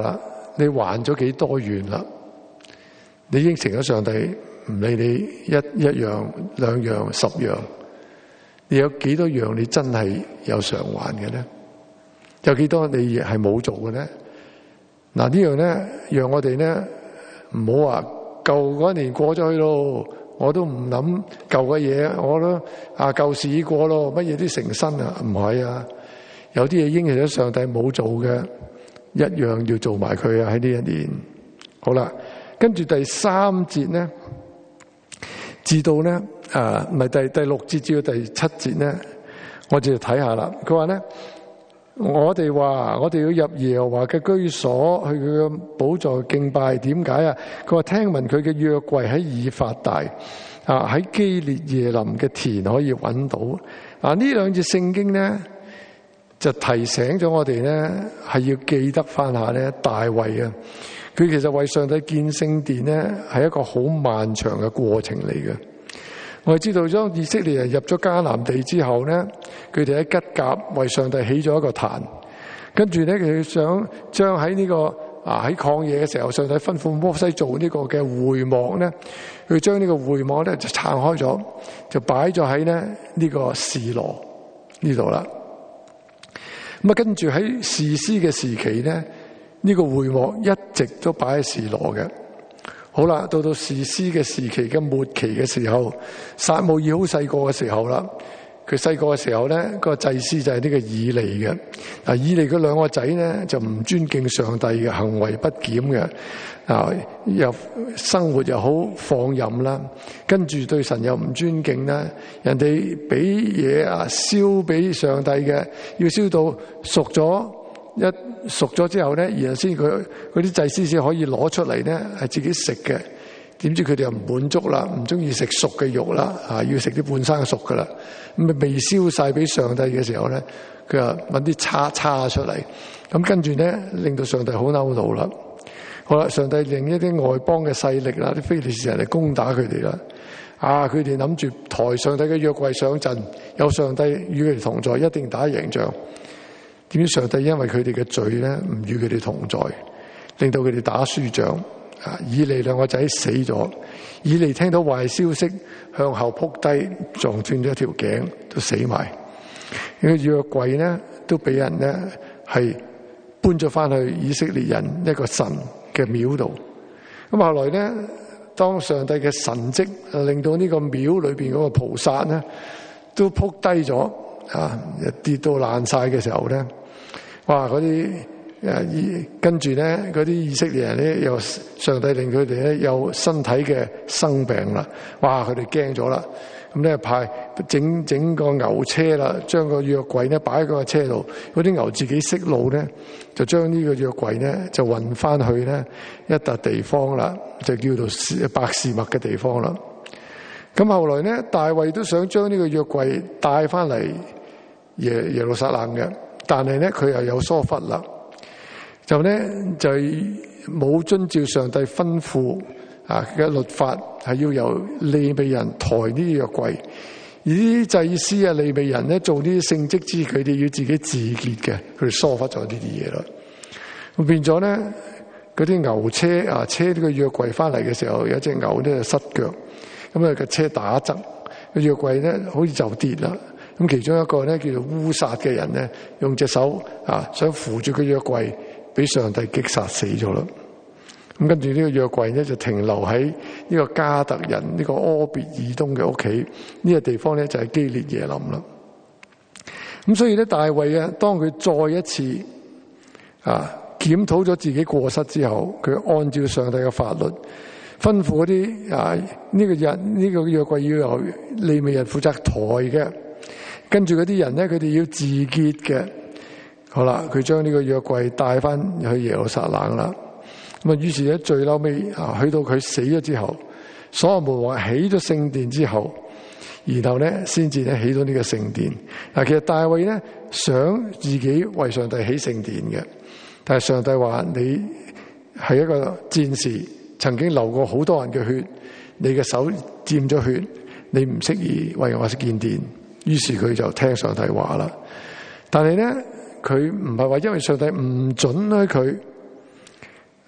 你還咗幾多願啦？你應承咗上帝唔理你一樣、兩樣、10樣，你有幾多樣你真係有償還嘅咧？有幾多你係冇做嘅咧？嗱，呢樣咧，讓我哋咧唔好話舊嗰年過咗去咯，我都唔諗舊嘅嘢，我都舊事已過咯，乜嘢都成新啊？唔係啊，有啲嘢應承咗上帝冇做嘅，一樣要做埋佢啊！喺呢一年，好啦，跟住第3節咧，至到咧唔係第6節至到第7節咧，我哋就睇下啦。佢話咧，我哋要入耶和華嘅居所，去佢嘅寶座敬拜。點解啊？佢話聽聞佢嘅約櫃喺以法大喺基列耶琳嘅田可以揾到。呢兩節聖經咧就提醒咗我哋咧，係要記得翻下咧大衛啊，佢其實為上帝建聖殿咧係一個好漫長嘅過程嚟嘅。我哋知道咗以色列人入咗迦南地之後咧，佢哋喺吉甲為上帝起咗一個壇，跟住咧佢想將喺呢個喺曠野嘅時候，上帝吩咐摩西做呢個嘅會幕咧，佢將呢個會幕咧就撐開咗，就擺咗喺咧呢個示羅呢度啦。咁跟住喺士師嘅時期咧，呢個會幕一直都擺喺示羅嘅。好啦，到士師嘅時期嘅末期嘅時候，撒母耳好細個嘅時候啦，佢細個嘅時候咧，個祭司就係呢個以利嘅。以利嗰2個仔咧就唔尊敬上帝嘅，行為不檢嘅，又生活又好放任啦，跟住對神又唔尊敬啦，人哋俾嘢燒俾上帝嘅，要燒到熟咗之後咧，然後先佢嗰啲祭司先可以攞出嚟咧，係自己食嘅。點知佢哋又唔滿足啦，唔中意食熟嘅肉啦，要食啲半生熟噶啦。咁未燒晒俾上帝嘅時候咧，佢話搵啲叉出嚟，咁跟住咧令到上帝好嬲怒啦。好啦，上帝令一啲外邦嘅勢力啦，啲非利士人嚟攻打佢哋啦。佢哋諗住抬上帝嘅約櫃上陣，有上帝與佢哋同在，一定打贏仗。點知上帝因為佢哋嘅罪咧，唔與佢哋同在，令到佢哋打輸仗。以利2個仔死咗，以利聽到壞消息，向後撲低，撞斷咗條頸，都死埋。呢個約櫃咧，都俾人咧係搬咗翻去以色列人一個神嘅廟度。咁後來咧，當上帝嘅神蹟令到呢個廟裏邊嗰個菩薩咧都撲低咗，跌到爛晒嘅時候咧，哇！嗰啲跟住咧，嗰啲以色列人咧，又上帝令佢哋咧有身體嘅生病啦，哇！佢哋驚咗啦，咁咧派整個牛車啦，將個約櫃咧擺喺個車度，嗰啲牛自己識路咧，就將呢個約櫃咧就運翻去咧一笪地方啦，就叫做伯示麥嘅地方啦。咁後來咧，大衛都想將呢個約櫃帶翻嚟耶路撒冷嘅，但係咧佢又有疏忽啦。就冇遵照上帝吩咐嘅律法，係要由利未人抬呢啲約櫃，而啲祭司利未人咧做呢啲聖職之，佢哋要自己自潔嘅，佢哋疏忽咗呢啲嘢啦。咁變咗咧，嗰啲牛車車呢個約櫃翻嚟嘅時候，有一隻牛咧就失腳，咁個車打側，個約櫃咧好似就跌啦。咁其中一個咧叫做烏撒嘅人咧，用隻手想扶住個約櫃，俾上帝擊殺死咗啦。咁跟住呢個約櫃咧就停留喺呢個加特人呢個柯別以東嘅屋企，呢個地方咧就係基列耶琳啦。咁所以咧，大衛當佢再一次檢討咗自己過失之後，佢按照上帝嘅法律吩咐嗰啲呢個約櫃要由利未人負責抬嘅，跟住嗰啲人咧佢哋要自潔嘅。好啦，佢將呢個約櫃帶翻去耶路撒冷啦。咁於是咧最嬲尾去到佢死咗之後，所羅門王起咗聖殿之後，然後咧先至咧起到呢個聖殿。其實大衛咧想自己為上帝起聖殿嘅，但係上帝話你係一個戰士，曾經流過好多人嘅血，你嘅手沾咗血，你唔適宜為我建殿。於是佢就聽上帝話啦。但係咧，佢唔係話因為上帝唔准許佢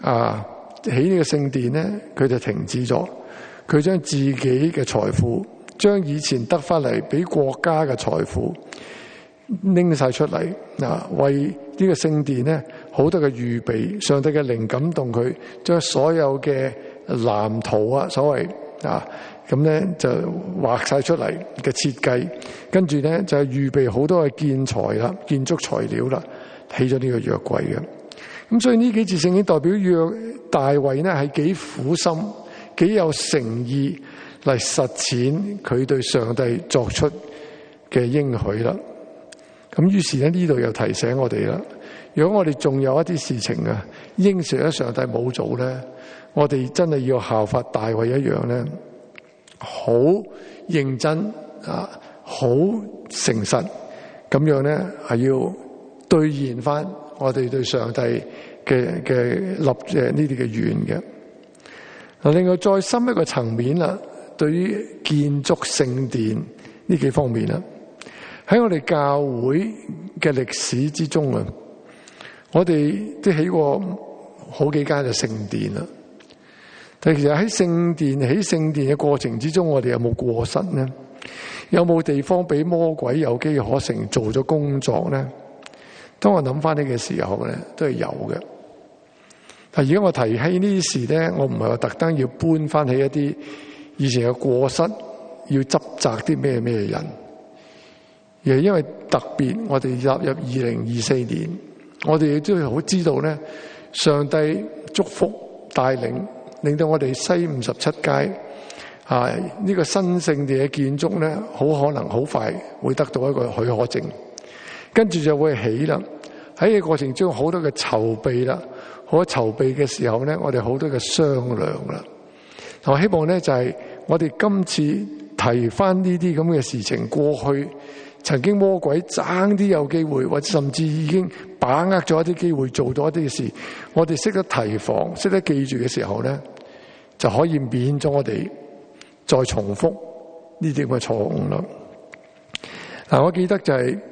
起呢個聖殿咧，佢就停止咗，佢將自己嘅財富，將以前得翻嚟俾國家嘅財富拎晒出嚟，為呢個聖殿咧好多嘅預備，上帝嘅靈感動佢，將所有嘅藍圖啊，所謂咁咧就畫晒出嚟嘅設計，跟住咧就係預備好多嘅建材啦、建築材料啦，起咗呢個約櫃嘅。咁所以呢幾節聖經代表大衛咧係幾苦心、幾有誠意嚟實踐佢對上帝作出嘅應許啦。咁於是咧呢度又提醒我哋啦，如果我哋仲有一啲事情應承咗上帝冇做咧，我哋真係要效法大衛一樣咧，好認真好誠實咁樣咧，係要兌現翻我哋對上帝嘅立呢啲嘅願嘅。另外再深一個層面啦，對於建築聖殿呢幾方面啦，喺我哋教會嘅歷史之中我哋都起過好幾間嘅聖殿啦。但其實喺起聖殿嘅過程之中，我哋有冇過失呢？有冇地方俾魔鬼有機可乘做咗工作呢？當我諗翻呢個時候咧，都係有嘅。但如果我提起呢啲事咧，我唔係話特登要搬翻起一啲以前嘅過失，要執責啲咩人，而係因為特別我哋踏入2024年，我哋亦都好知道咧，上帝祝福帶領，令到我哋西57街呢個新聖殿嘅建築咧，好可能好快會得到一個許可證，跟住就會起啦。喺呢個過程中好多嘅籌備啦，好多籌備嘅時候咧，我哋好多嘅商量啦。我希望咧就係我哋今次提翻呢啲咁嘅事情，過去曾經魔鬼爭啲有機會，或者甚至已經把握咗一啲機會做到一啲嘅事，我哋識得提防、識得記住嘅時候咧，就可以免咗我哋再重複呢啲咁嘅錯誤啦。我記得就係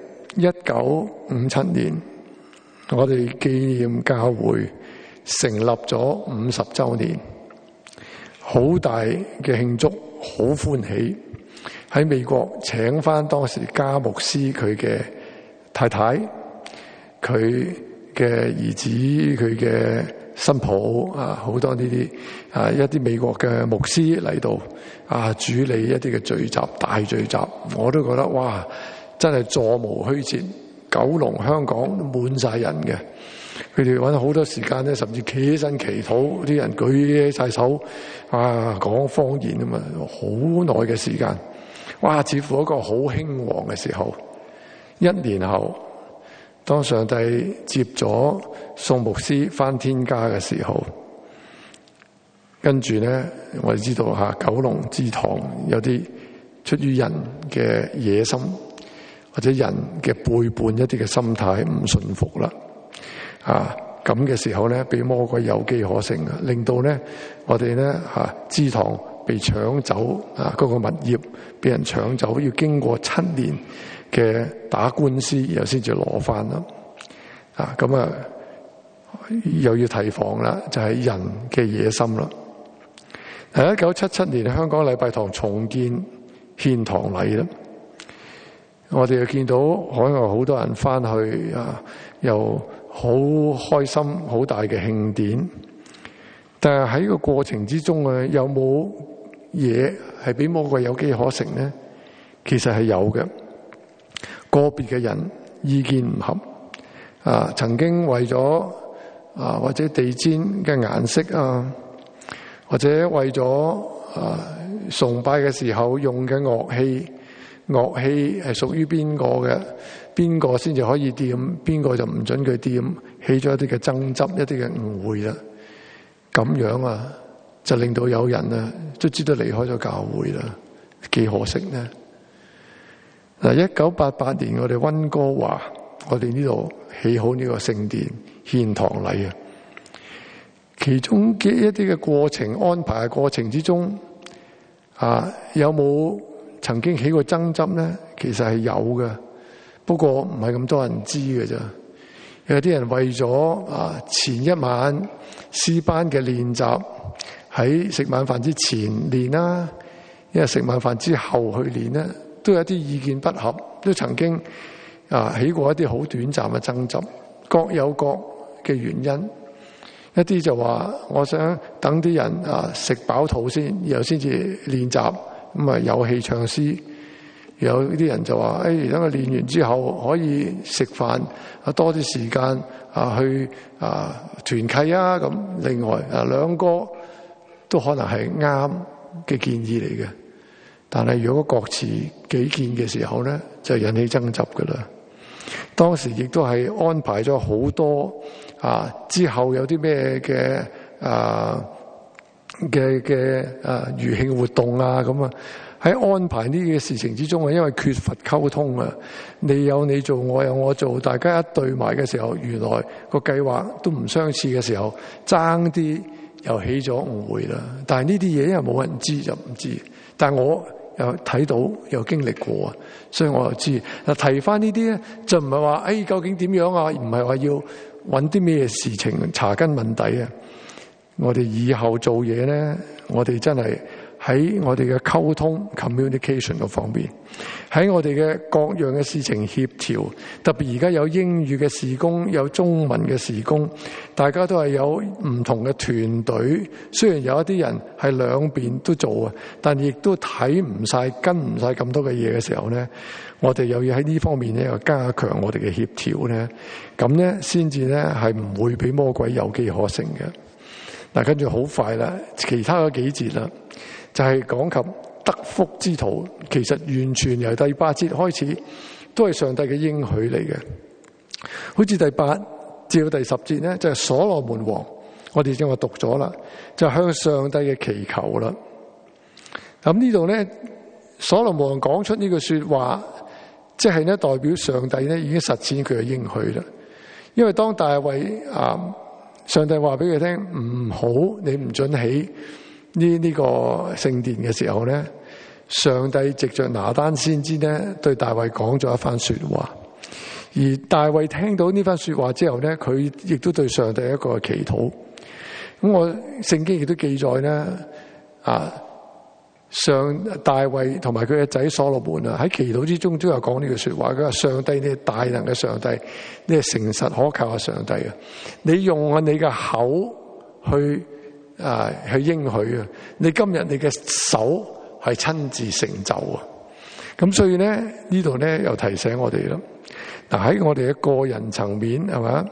1957年，我哋紀念教會成立咗50週年，好大嘅慶祝，好歡喜。喺美國請翻當時加牧師佢嘅太太、佢嘅兒子、佢嘅新抱好多呢啲一啲美國嘅牧師嚟到主理一啲嘅聚集，大聚集，我都覺得哇，真係座無虛席，九龍香港滿晒人嘅。佢哋揾好多時間咧，甚至企起身祈禱，啲人舉起晒手講方言啊嘛，好耐嘅時間。哇！似乎一個好興旺嘅時候。1年後，當上帝接咗宋牧師返天家嘅時候，跟住咧，我哋知道九龍之堂有啲出於人嘅野心，或者人嘅背叛一啲嘅心態唔順服啦。咁嘅時候咧，俾魔鬼有機可乘令到咧我哋咧之堂被搶走嗰個物業俾人搶走，要經過7年嘅打官司，然後先至攞翻啦。又要提防啦，就係人嘅野心啦。1977年香港禮拜堂重建獻堂禮啦，我哋又見到海外好多人翻去又好開心，好大嘅慶典。但係喺個過程之中有冇嘢係俾魔鬼有機可乘呢？其實係有嘅。個別嘅人意見唔合，曾經為咗或者地氈嘅顏色或者為咗崇拜嘅時候用嘅樂器係屬於邊個嘅，邊個先至可以掂，邊個就唔准佢掂，起咗一啲嘅爭執，一啲嘅誤會啦。咁樣就令到有人都知道離開咗教會啦，幾可惜呢？1988年我哋溫哥華，我哋呢度起好呢個聖殿獻堂禮其中嘅一啲嘅過程安排嘅過程之中有冇曾經起過爭執呢？其實係有嘅，不過唔係咁多人知嘅啫。 有啲人為咗前一晚詩班嘅練習，喺食晚飯之前練啦，因為食晚飯之後去練啦，都有啲意見不合，都曾經起過一啲好短暫嘅爭執，各有各嘅原因。一啲就話我想等啲人食飽肚先，然後先至練習，咁有氣唱詩。有啲人就話等佢練完之後可以食飯，多啲時間去團契啊。咁另外兩個都可能係啱嘅建議嚟嘅，但係如果各持己見嘅時候咧，就引起爭執噶啦。當時亦都係安排咗好多之後有啲咩嘅餘慶活動咁喺安排呢啲嘅事情之中因為缺乏溝通你有你做，我有我做，大家一對埋嘅時候，原來個計劃都唔相似嘅時候，爭啲又起咗誤會啦。但係呢啲嘢因為冇人知就唔知，但係我又睇到又經歷過所以我又知。提翻呢啲咧，就唔係話究竟點樣唔係話要揾啲咩事情查根問底我哋以後做嘢咧，我哋真係喺我哋嘅溝通 communication 嗰方面，喺我哋嘅各樣嘅事情協調，特別而家有英語嘅事工，有中文嘅事工，大家都係有唔同嘅團隊。雖然有一啲人係兩邊都做但亦都睇唔晒、跟唔晒咁多嘅嘢嘅時候咧，我哋又要喺呢方面咧又加強我哋嘅協調咧，咁咧先至咧係唔會俾魔鬼有機可乘嘅。跟住好快啦，其他嗰幾節啦。就係講及得福之徒，其實完全由第8節開始都係上帝嘅應許嚟嘅。好似第8至到第10節咧，就係所羅門王，我哋正話讀咗啦，就向上帝嘅祈求啦。咁呢度咧，所羅門王講出呢句說話，即係咧代表上帝咧已經實踐佢嘅應許啦。因為當大衛上帝話俾佢聽唔好，你唔准起呢個聖殿嘅時候咧，上帝藉着拿單先知咧對大衛講咗一番說話，而大衛聽到呢番說話之後咧，佢亦都對上帝一個祈禱。咁我聖經亦都記載咧，大衛同埋佢嘅仔所羅門喺祈禱之中都有講呢句說話。佢話：上帝，你係大能嘅上帝，你係誠實可靠嘅上帝你用你嘅口去應許你今日你嘅手係親自成就咁所以咧呢度咧又提醒我哋啦。喺我哋嘅個人層面係嘛，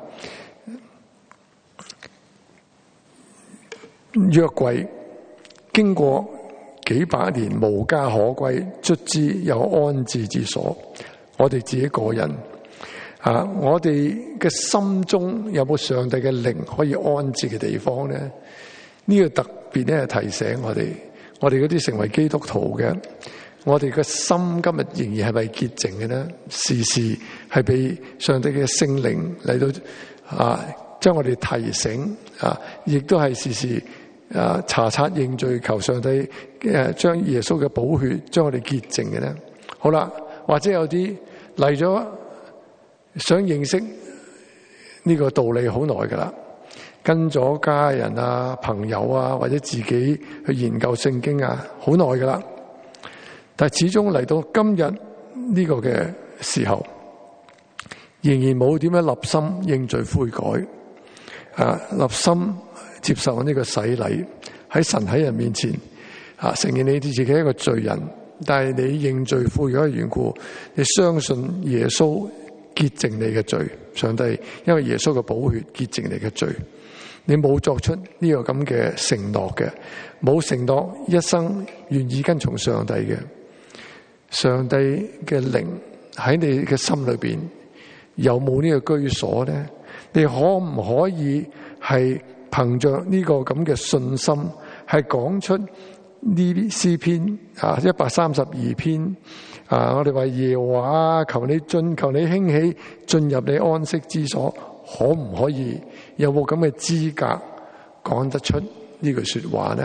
約櫃經過幾百年無家可歸，卒之有安置之所。我哋自己個人我哋嘅心中有冇上帝嘅靈可以安置嘅地方咧？呢個特別咧係提醒我哋嗰啲成為基督徒嘅，我哋嘅心今日仍然係咪潔淨嘅咧？時時係被上帝嘅聖靈嚟到將我哋提醒亦都係時時查察認罪，求上帝將耶穌嘅寶血將我哋潔淨嘅咧。好啦，或者有啲嚟咗想認識呢個道理好耐噶啦。跟咗家人朋友或者自己去研究聖經好耐噶啦，但係始終嚟到今日呢個嘅時候，仍然冇點樣立心認罪悔改，立心接受呢個洗禮，喺神喺人面前承認你自己係一個罪人，但係你認罪悔改嘅緣故，你相信耶穌潔淨你嘅罪，上帝因為耶穌嘅寶血潔淨你嘅罪。你冇作出呢個咁嘅承諾嘅，冇承諾一生願意跟從上帝嘅，上帝嘅靈喺你嘅心裏邊有冇呢個居所咧？你可唔可以係憑着呢個咁嘅信心，係講出呢啲詩篇132篇我哋話耶和華求你興起進入你安息之所，可唔可以有冇咁嘅資格講得出呢句說話呢？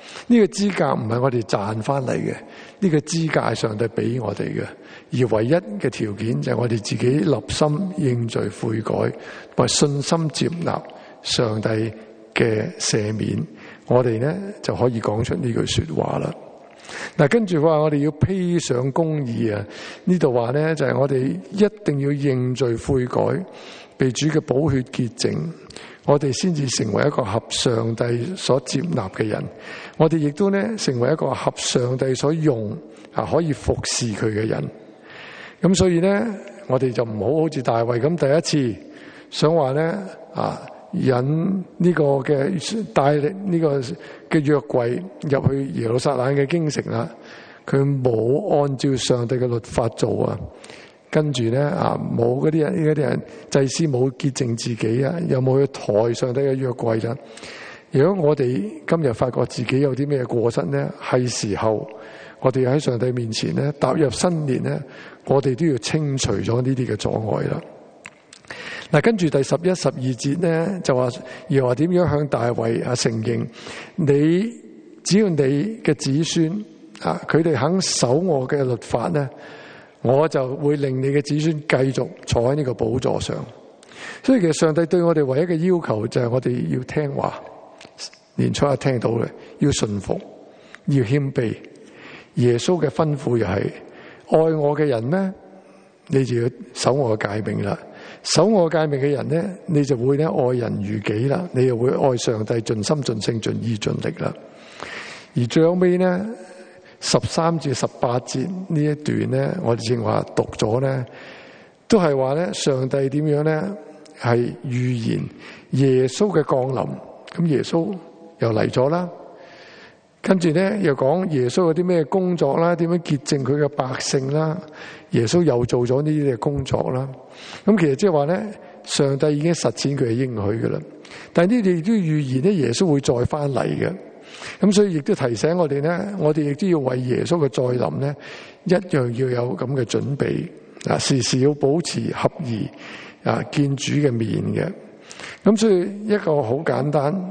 呢個資格唔係我哋賺翻嚟嘅，呢個資格係上帝俾我哋嘅，而唯一嘅條件就係我哋自己立心認罪悔改，同埋信心接納上帝嘅赦免，我哋咧就可以講出呢句說話啦。嗱，跟住話我哋要披上公義啊！呢度話咧就係我哋一定要認罪悔改，被主嘅寶血潔淨，我哋先至成為一個合上帝所接納嘅人。我哋亦都咧成為一個合上帝所用可以服侍佢嘅人。咁所以咧，我哋就唔好似大衛咁第一次想話咧引呢個嘅帶領呢個嘅約櫃入去耶路撒冷嘅京城啦，佢冇按照上帝嘅律法做啊，跟住咧冇嗰啲人祭司冇潔淨自己啊，又冇去抬上帝嘅約櫃啦。如果我哋今日發覺自己有啲咩過失咧，係時候我哋喺上帝面前咧踏入新年咧，我哋都要清除咗呢啲嘅阻礙啦。嗱，跟住第11、12節咧就話，耶和華點樣向大衛承認，你只要你嘅子孫佢哋肯守我嘅律法咧，我就會令你嘅子孫繼續坐喺呢個寶座上。所以其實上帝對我哋唯一嘅要求就係我哋要聽話，年初一聽到嘅要順服，要謙卑。耶穌嘅吩咐又係愛我嘅人咧，你就要守我嘅誡命啦。守我誡命嘅人咧，你就會咧愛人如己啦，你又會愛上帝盡心盡性盡意盡力啦。而最後尾咧13至18節呢一段咧，我哋正話讀咗咧，都係話咧上帝點樣咧係預言耶穌嘅降臨。咁耶穌又嚟咗啦，跟住咧又講耶穌有啲咩工作啦，點樣潔淨佢嘅百姓啦，耶穌又做咗呢啲嘅工作啦。咁其實即係話咧，上帝已經實踐佢嘅應許㗎啦。但係呢啲亦都預言咧，耶穌會再翻嚟嘅。咁所以亦都提醒我哋咧，我哋亦都要為耶穌嘅再臨咧，一樣要有咁嘅準備時時要保持合宜見主嘅面嘅。咁所以一個好簡單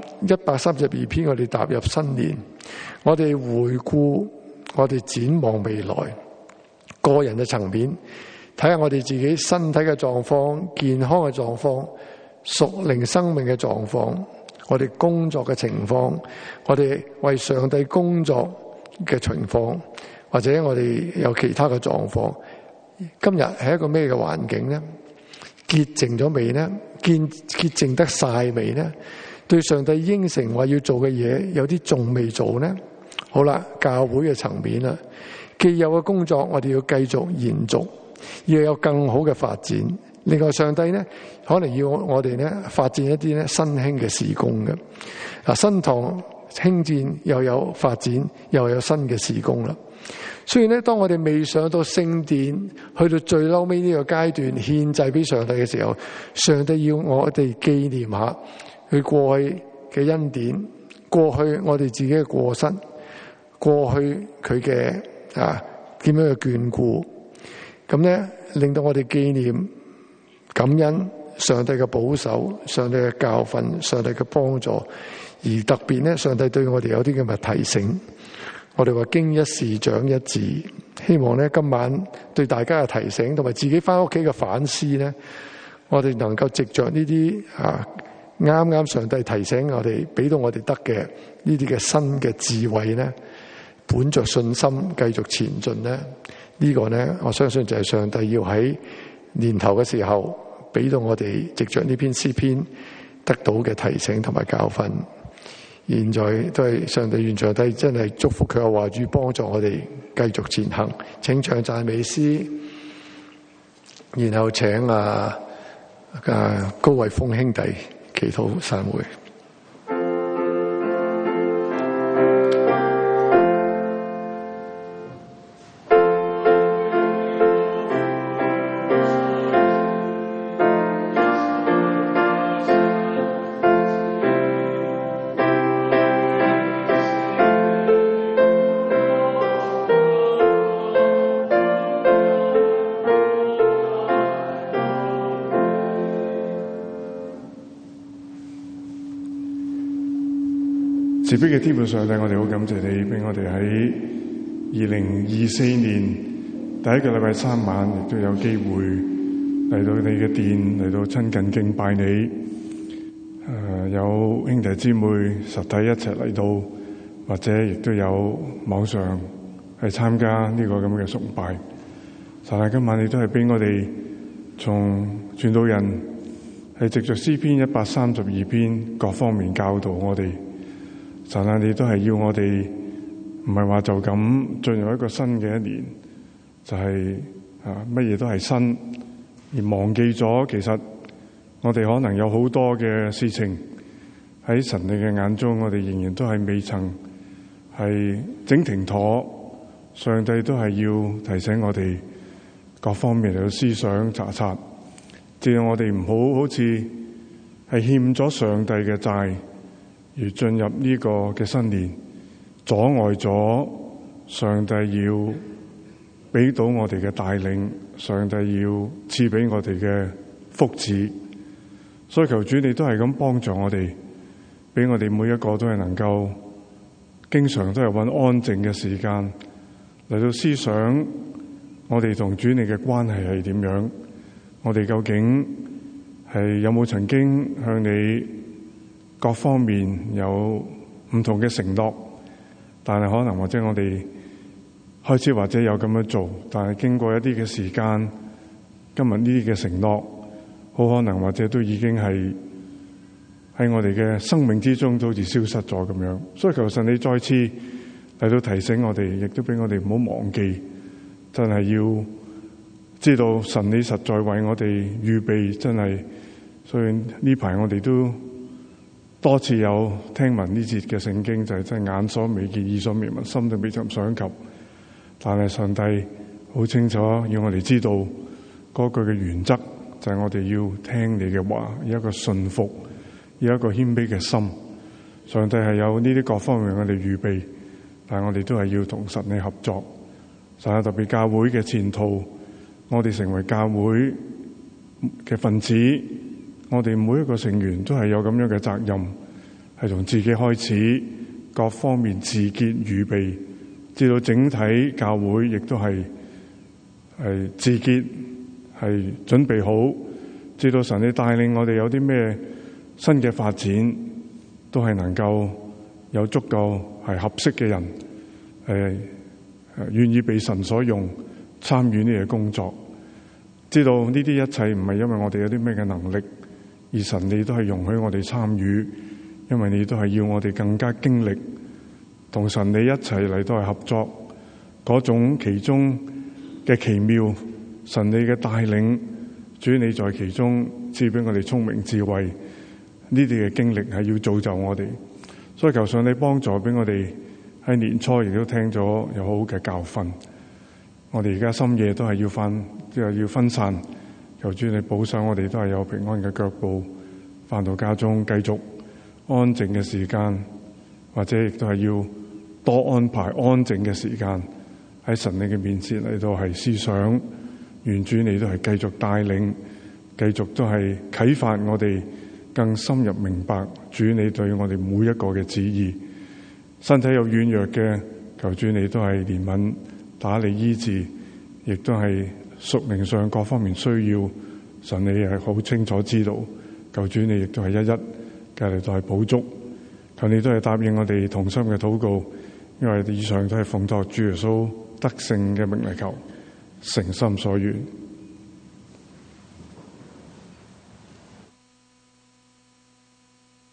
132篇，我哋踏入新年，我哋回顧，我哋展望未來，個人嘅層面，睇下我哋自己身體嘅狀況、健康嘅狀況、屬靈生命嘅狀況，我哋工作嘅情況，我哋為上帝工作嘅情況，或者我哋有其他嘅狀況，今日係一個咩嘅環境呢？潔淨咗未呢？潔淨得晒未呢？對上帝應承話要做嘅嘢，有啲仲未做呢？好啦，教會嘅層面啦，既有嘅工作，我哋要繼續延續，要有更好嘅發展。另外，上帝呢，可能要我哋呢發展一啲呢新興嘅事工嘅。新堂興建又有發展，又有新嘅事工啦。所以咧，當我哋未上到聖殿，去到最嬲尾呢個階段獻祭俾上帝嘅時候，上帝要我哋紀念下佢過去嘅恩典，過去我哋自己嘅過失，過去佢嘅點樣嘅眷顧，咁咧令到我哋紀念感恩上帝嘅保守、上帝嘅教訓、上帝嘅幫助，而特別咧，上帝對我哋有啲咁嘅提醒。我哋話經一事長一智，希望咧今晚對大家嘅提醒同埋自己翻屋企嘅反思咧，我哋能夠藉着呢啲啱啱上帝提醒我哋，俾到我哋得嘅呢啲嘅新嘅智慧咧，本着信心繼續前進咧，呢個咧我相信就係上帝要喺年頭嘅時候俾到我哋藉着呢篇詩篇得到嘅提醒同埋教訓。現在都係上帝願上帝真係祝福佢嘅話語，幫助我哋繼續前行。請唱讚美詩，然後請高慧峰兄弟祈禱散會。 慈悲嘅天父上帝，我哋好感謝你，俾我哋喺2024年第一個禮拜三晚，亦都有機會嚟到你嘅殿，嚟到親近敬拜你。有兄弟姊妹實體一齊嚟到，或者亦都有網上係參加呢個咁嘅崇拜。神啊，今晚你都係俾我哋從傳道人係藉着詩篇132篇各方面教導我哋。神啊，你都係要我哋唔係話就咁進入一個新嘅一年，就係乜嘢都係新，而忘記咗其實我哋可能有好多嘅事情喺神你嘅眼中，我哋仍然都係未曾係整停妥。上帝都係要提醒我哋各方面嚟到思想查察，只要我哋唔好似係欠咗上帝嘅債，而進入呢個嘅新年，阻礙咗上帝要俾到我哋嘅帶領，上帝要賜俾我哋嘅福祉。所以求主你都係咁幫助我哋，俾我哋每一個都係能夠經常都係揾安靜嘅時間嚟到思想我哋同主你嘅關係係點樣，我哋究竟係有冇曾經向你各方面有唔同嘅承諾，但係可能或者我哋開始或者有咁樣做，但係經過一啲嘅時間，今日呢啲嘅承諾好可能或者都已經係喺我哋嘅生命之中都好似消失咗咁樣。所以求神你再次嚟到提醒我哋，亦都俾我哋唔好忘記，真係要知道神你實在為我哋預備，真係。所以呢排我哋都多次有聽聞呢節嘅聖經，就係真係眼所未見，耳所未聞，心都未曾想及。但係上帝好清楚要我哋知道嗰句嘅原則，就係我哋要聽你嘅話，有一個順服，有一個謙卑嘅心。上帝係有呢啲各方面我哋預備，但係我哋都係要同神你合作。神啊，特別教會嘅前途，我哋成為教會嘅分子，我哋每一個成員都係有咁樣嘅責任，係從自己開始，各方面自潔預備，至到整體教會亦都係自潔，係準備好，至到神你帶領我哋有啲咩新嘅發展，都係能夠有足夠係合適嘅人，願意被神所用，參與呢個工作。知道呢啲一切唔係因為我哋有啲咩嘅能力，而神你都係容許我哋參與，因為你都係要我哋更加經歷同神你一齊嚟到係合作嗰種其中嘅奇妙。神你嘅帶領，主你在其中賜俾我哋聰明智慧，呢啲嘅經歷係要造就我哋。所以求上你幫助俾我哋喺年初亦都聽咗有好好嘅教訓。我哋而家深夜都係要分散，求主你保守我哋都係有平安嘅腳步，返到家中繼續安靜嘅時間，或者亦都係要多安排安靜嘅時間喺神你嘅面前嚟到係思想，願主你都係繼續帶領，繼續都係啟發我哋更深入明白主你對我哋每一個嘅旨意。身體有軟弱嘅，求主你都係憐憫打理醫治，亦都係屬靈上各方面需要，神你係好清楚知道，求主你亦都係一一嘅嚟到係補足。求你都係答應我哋同心嘅禱告，因為以上都係奉託主耶穌得勝嘅名嚟求，誠心所願。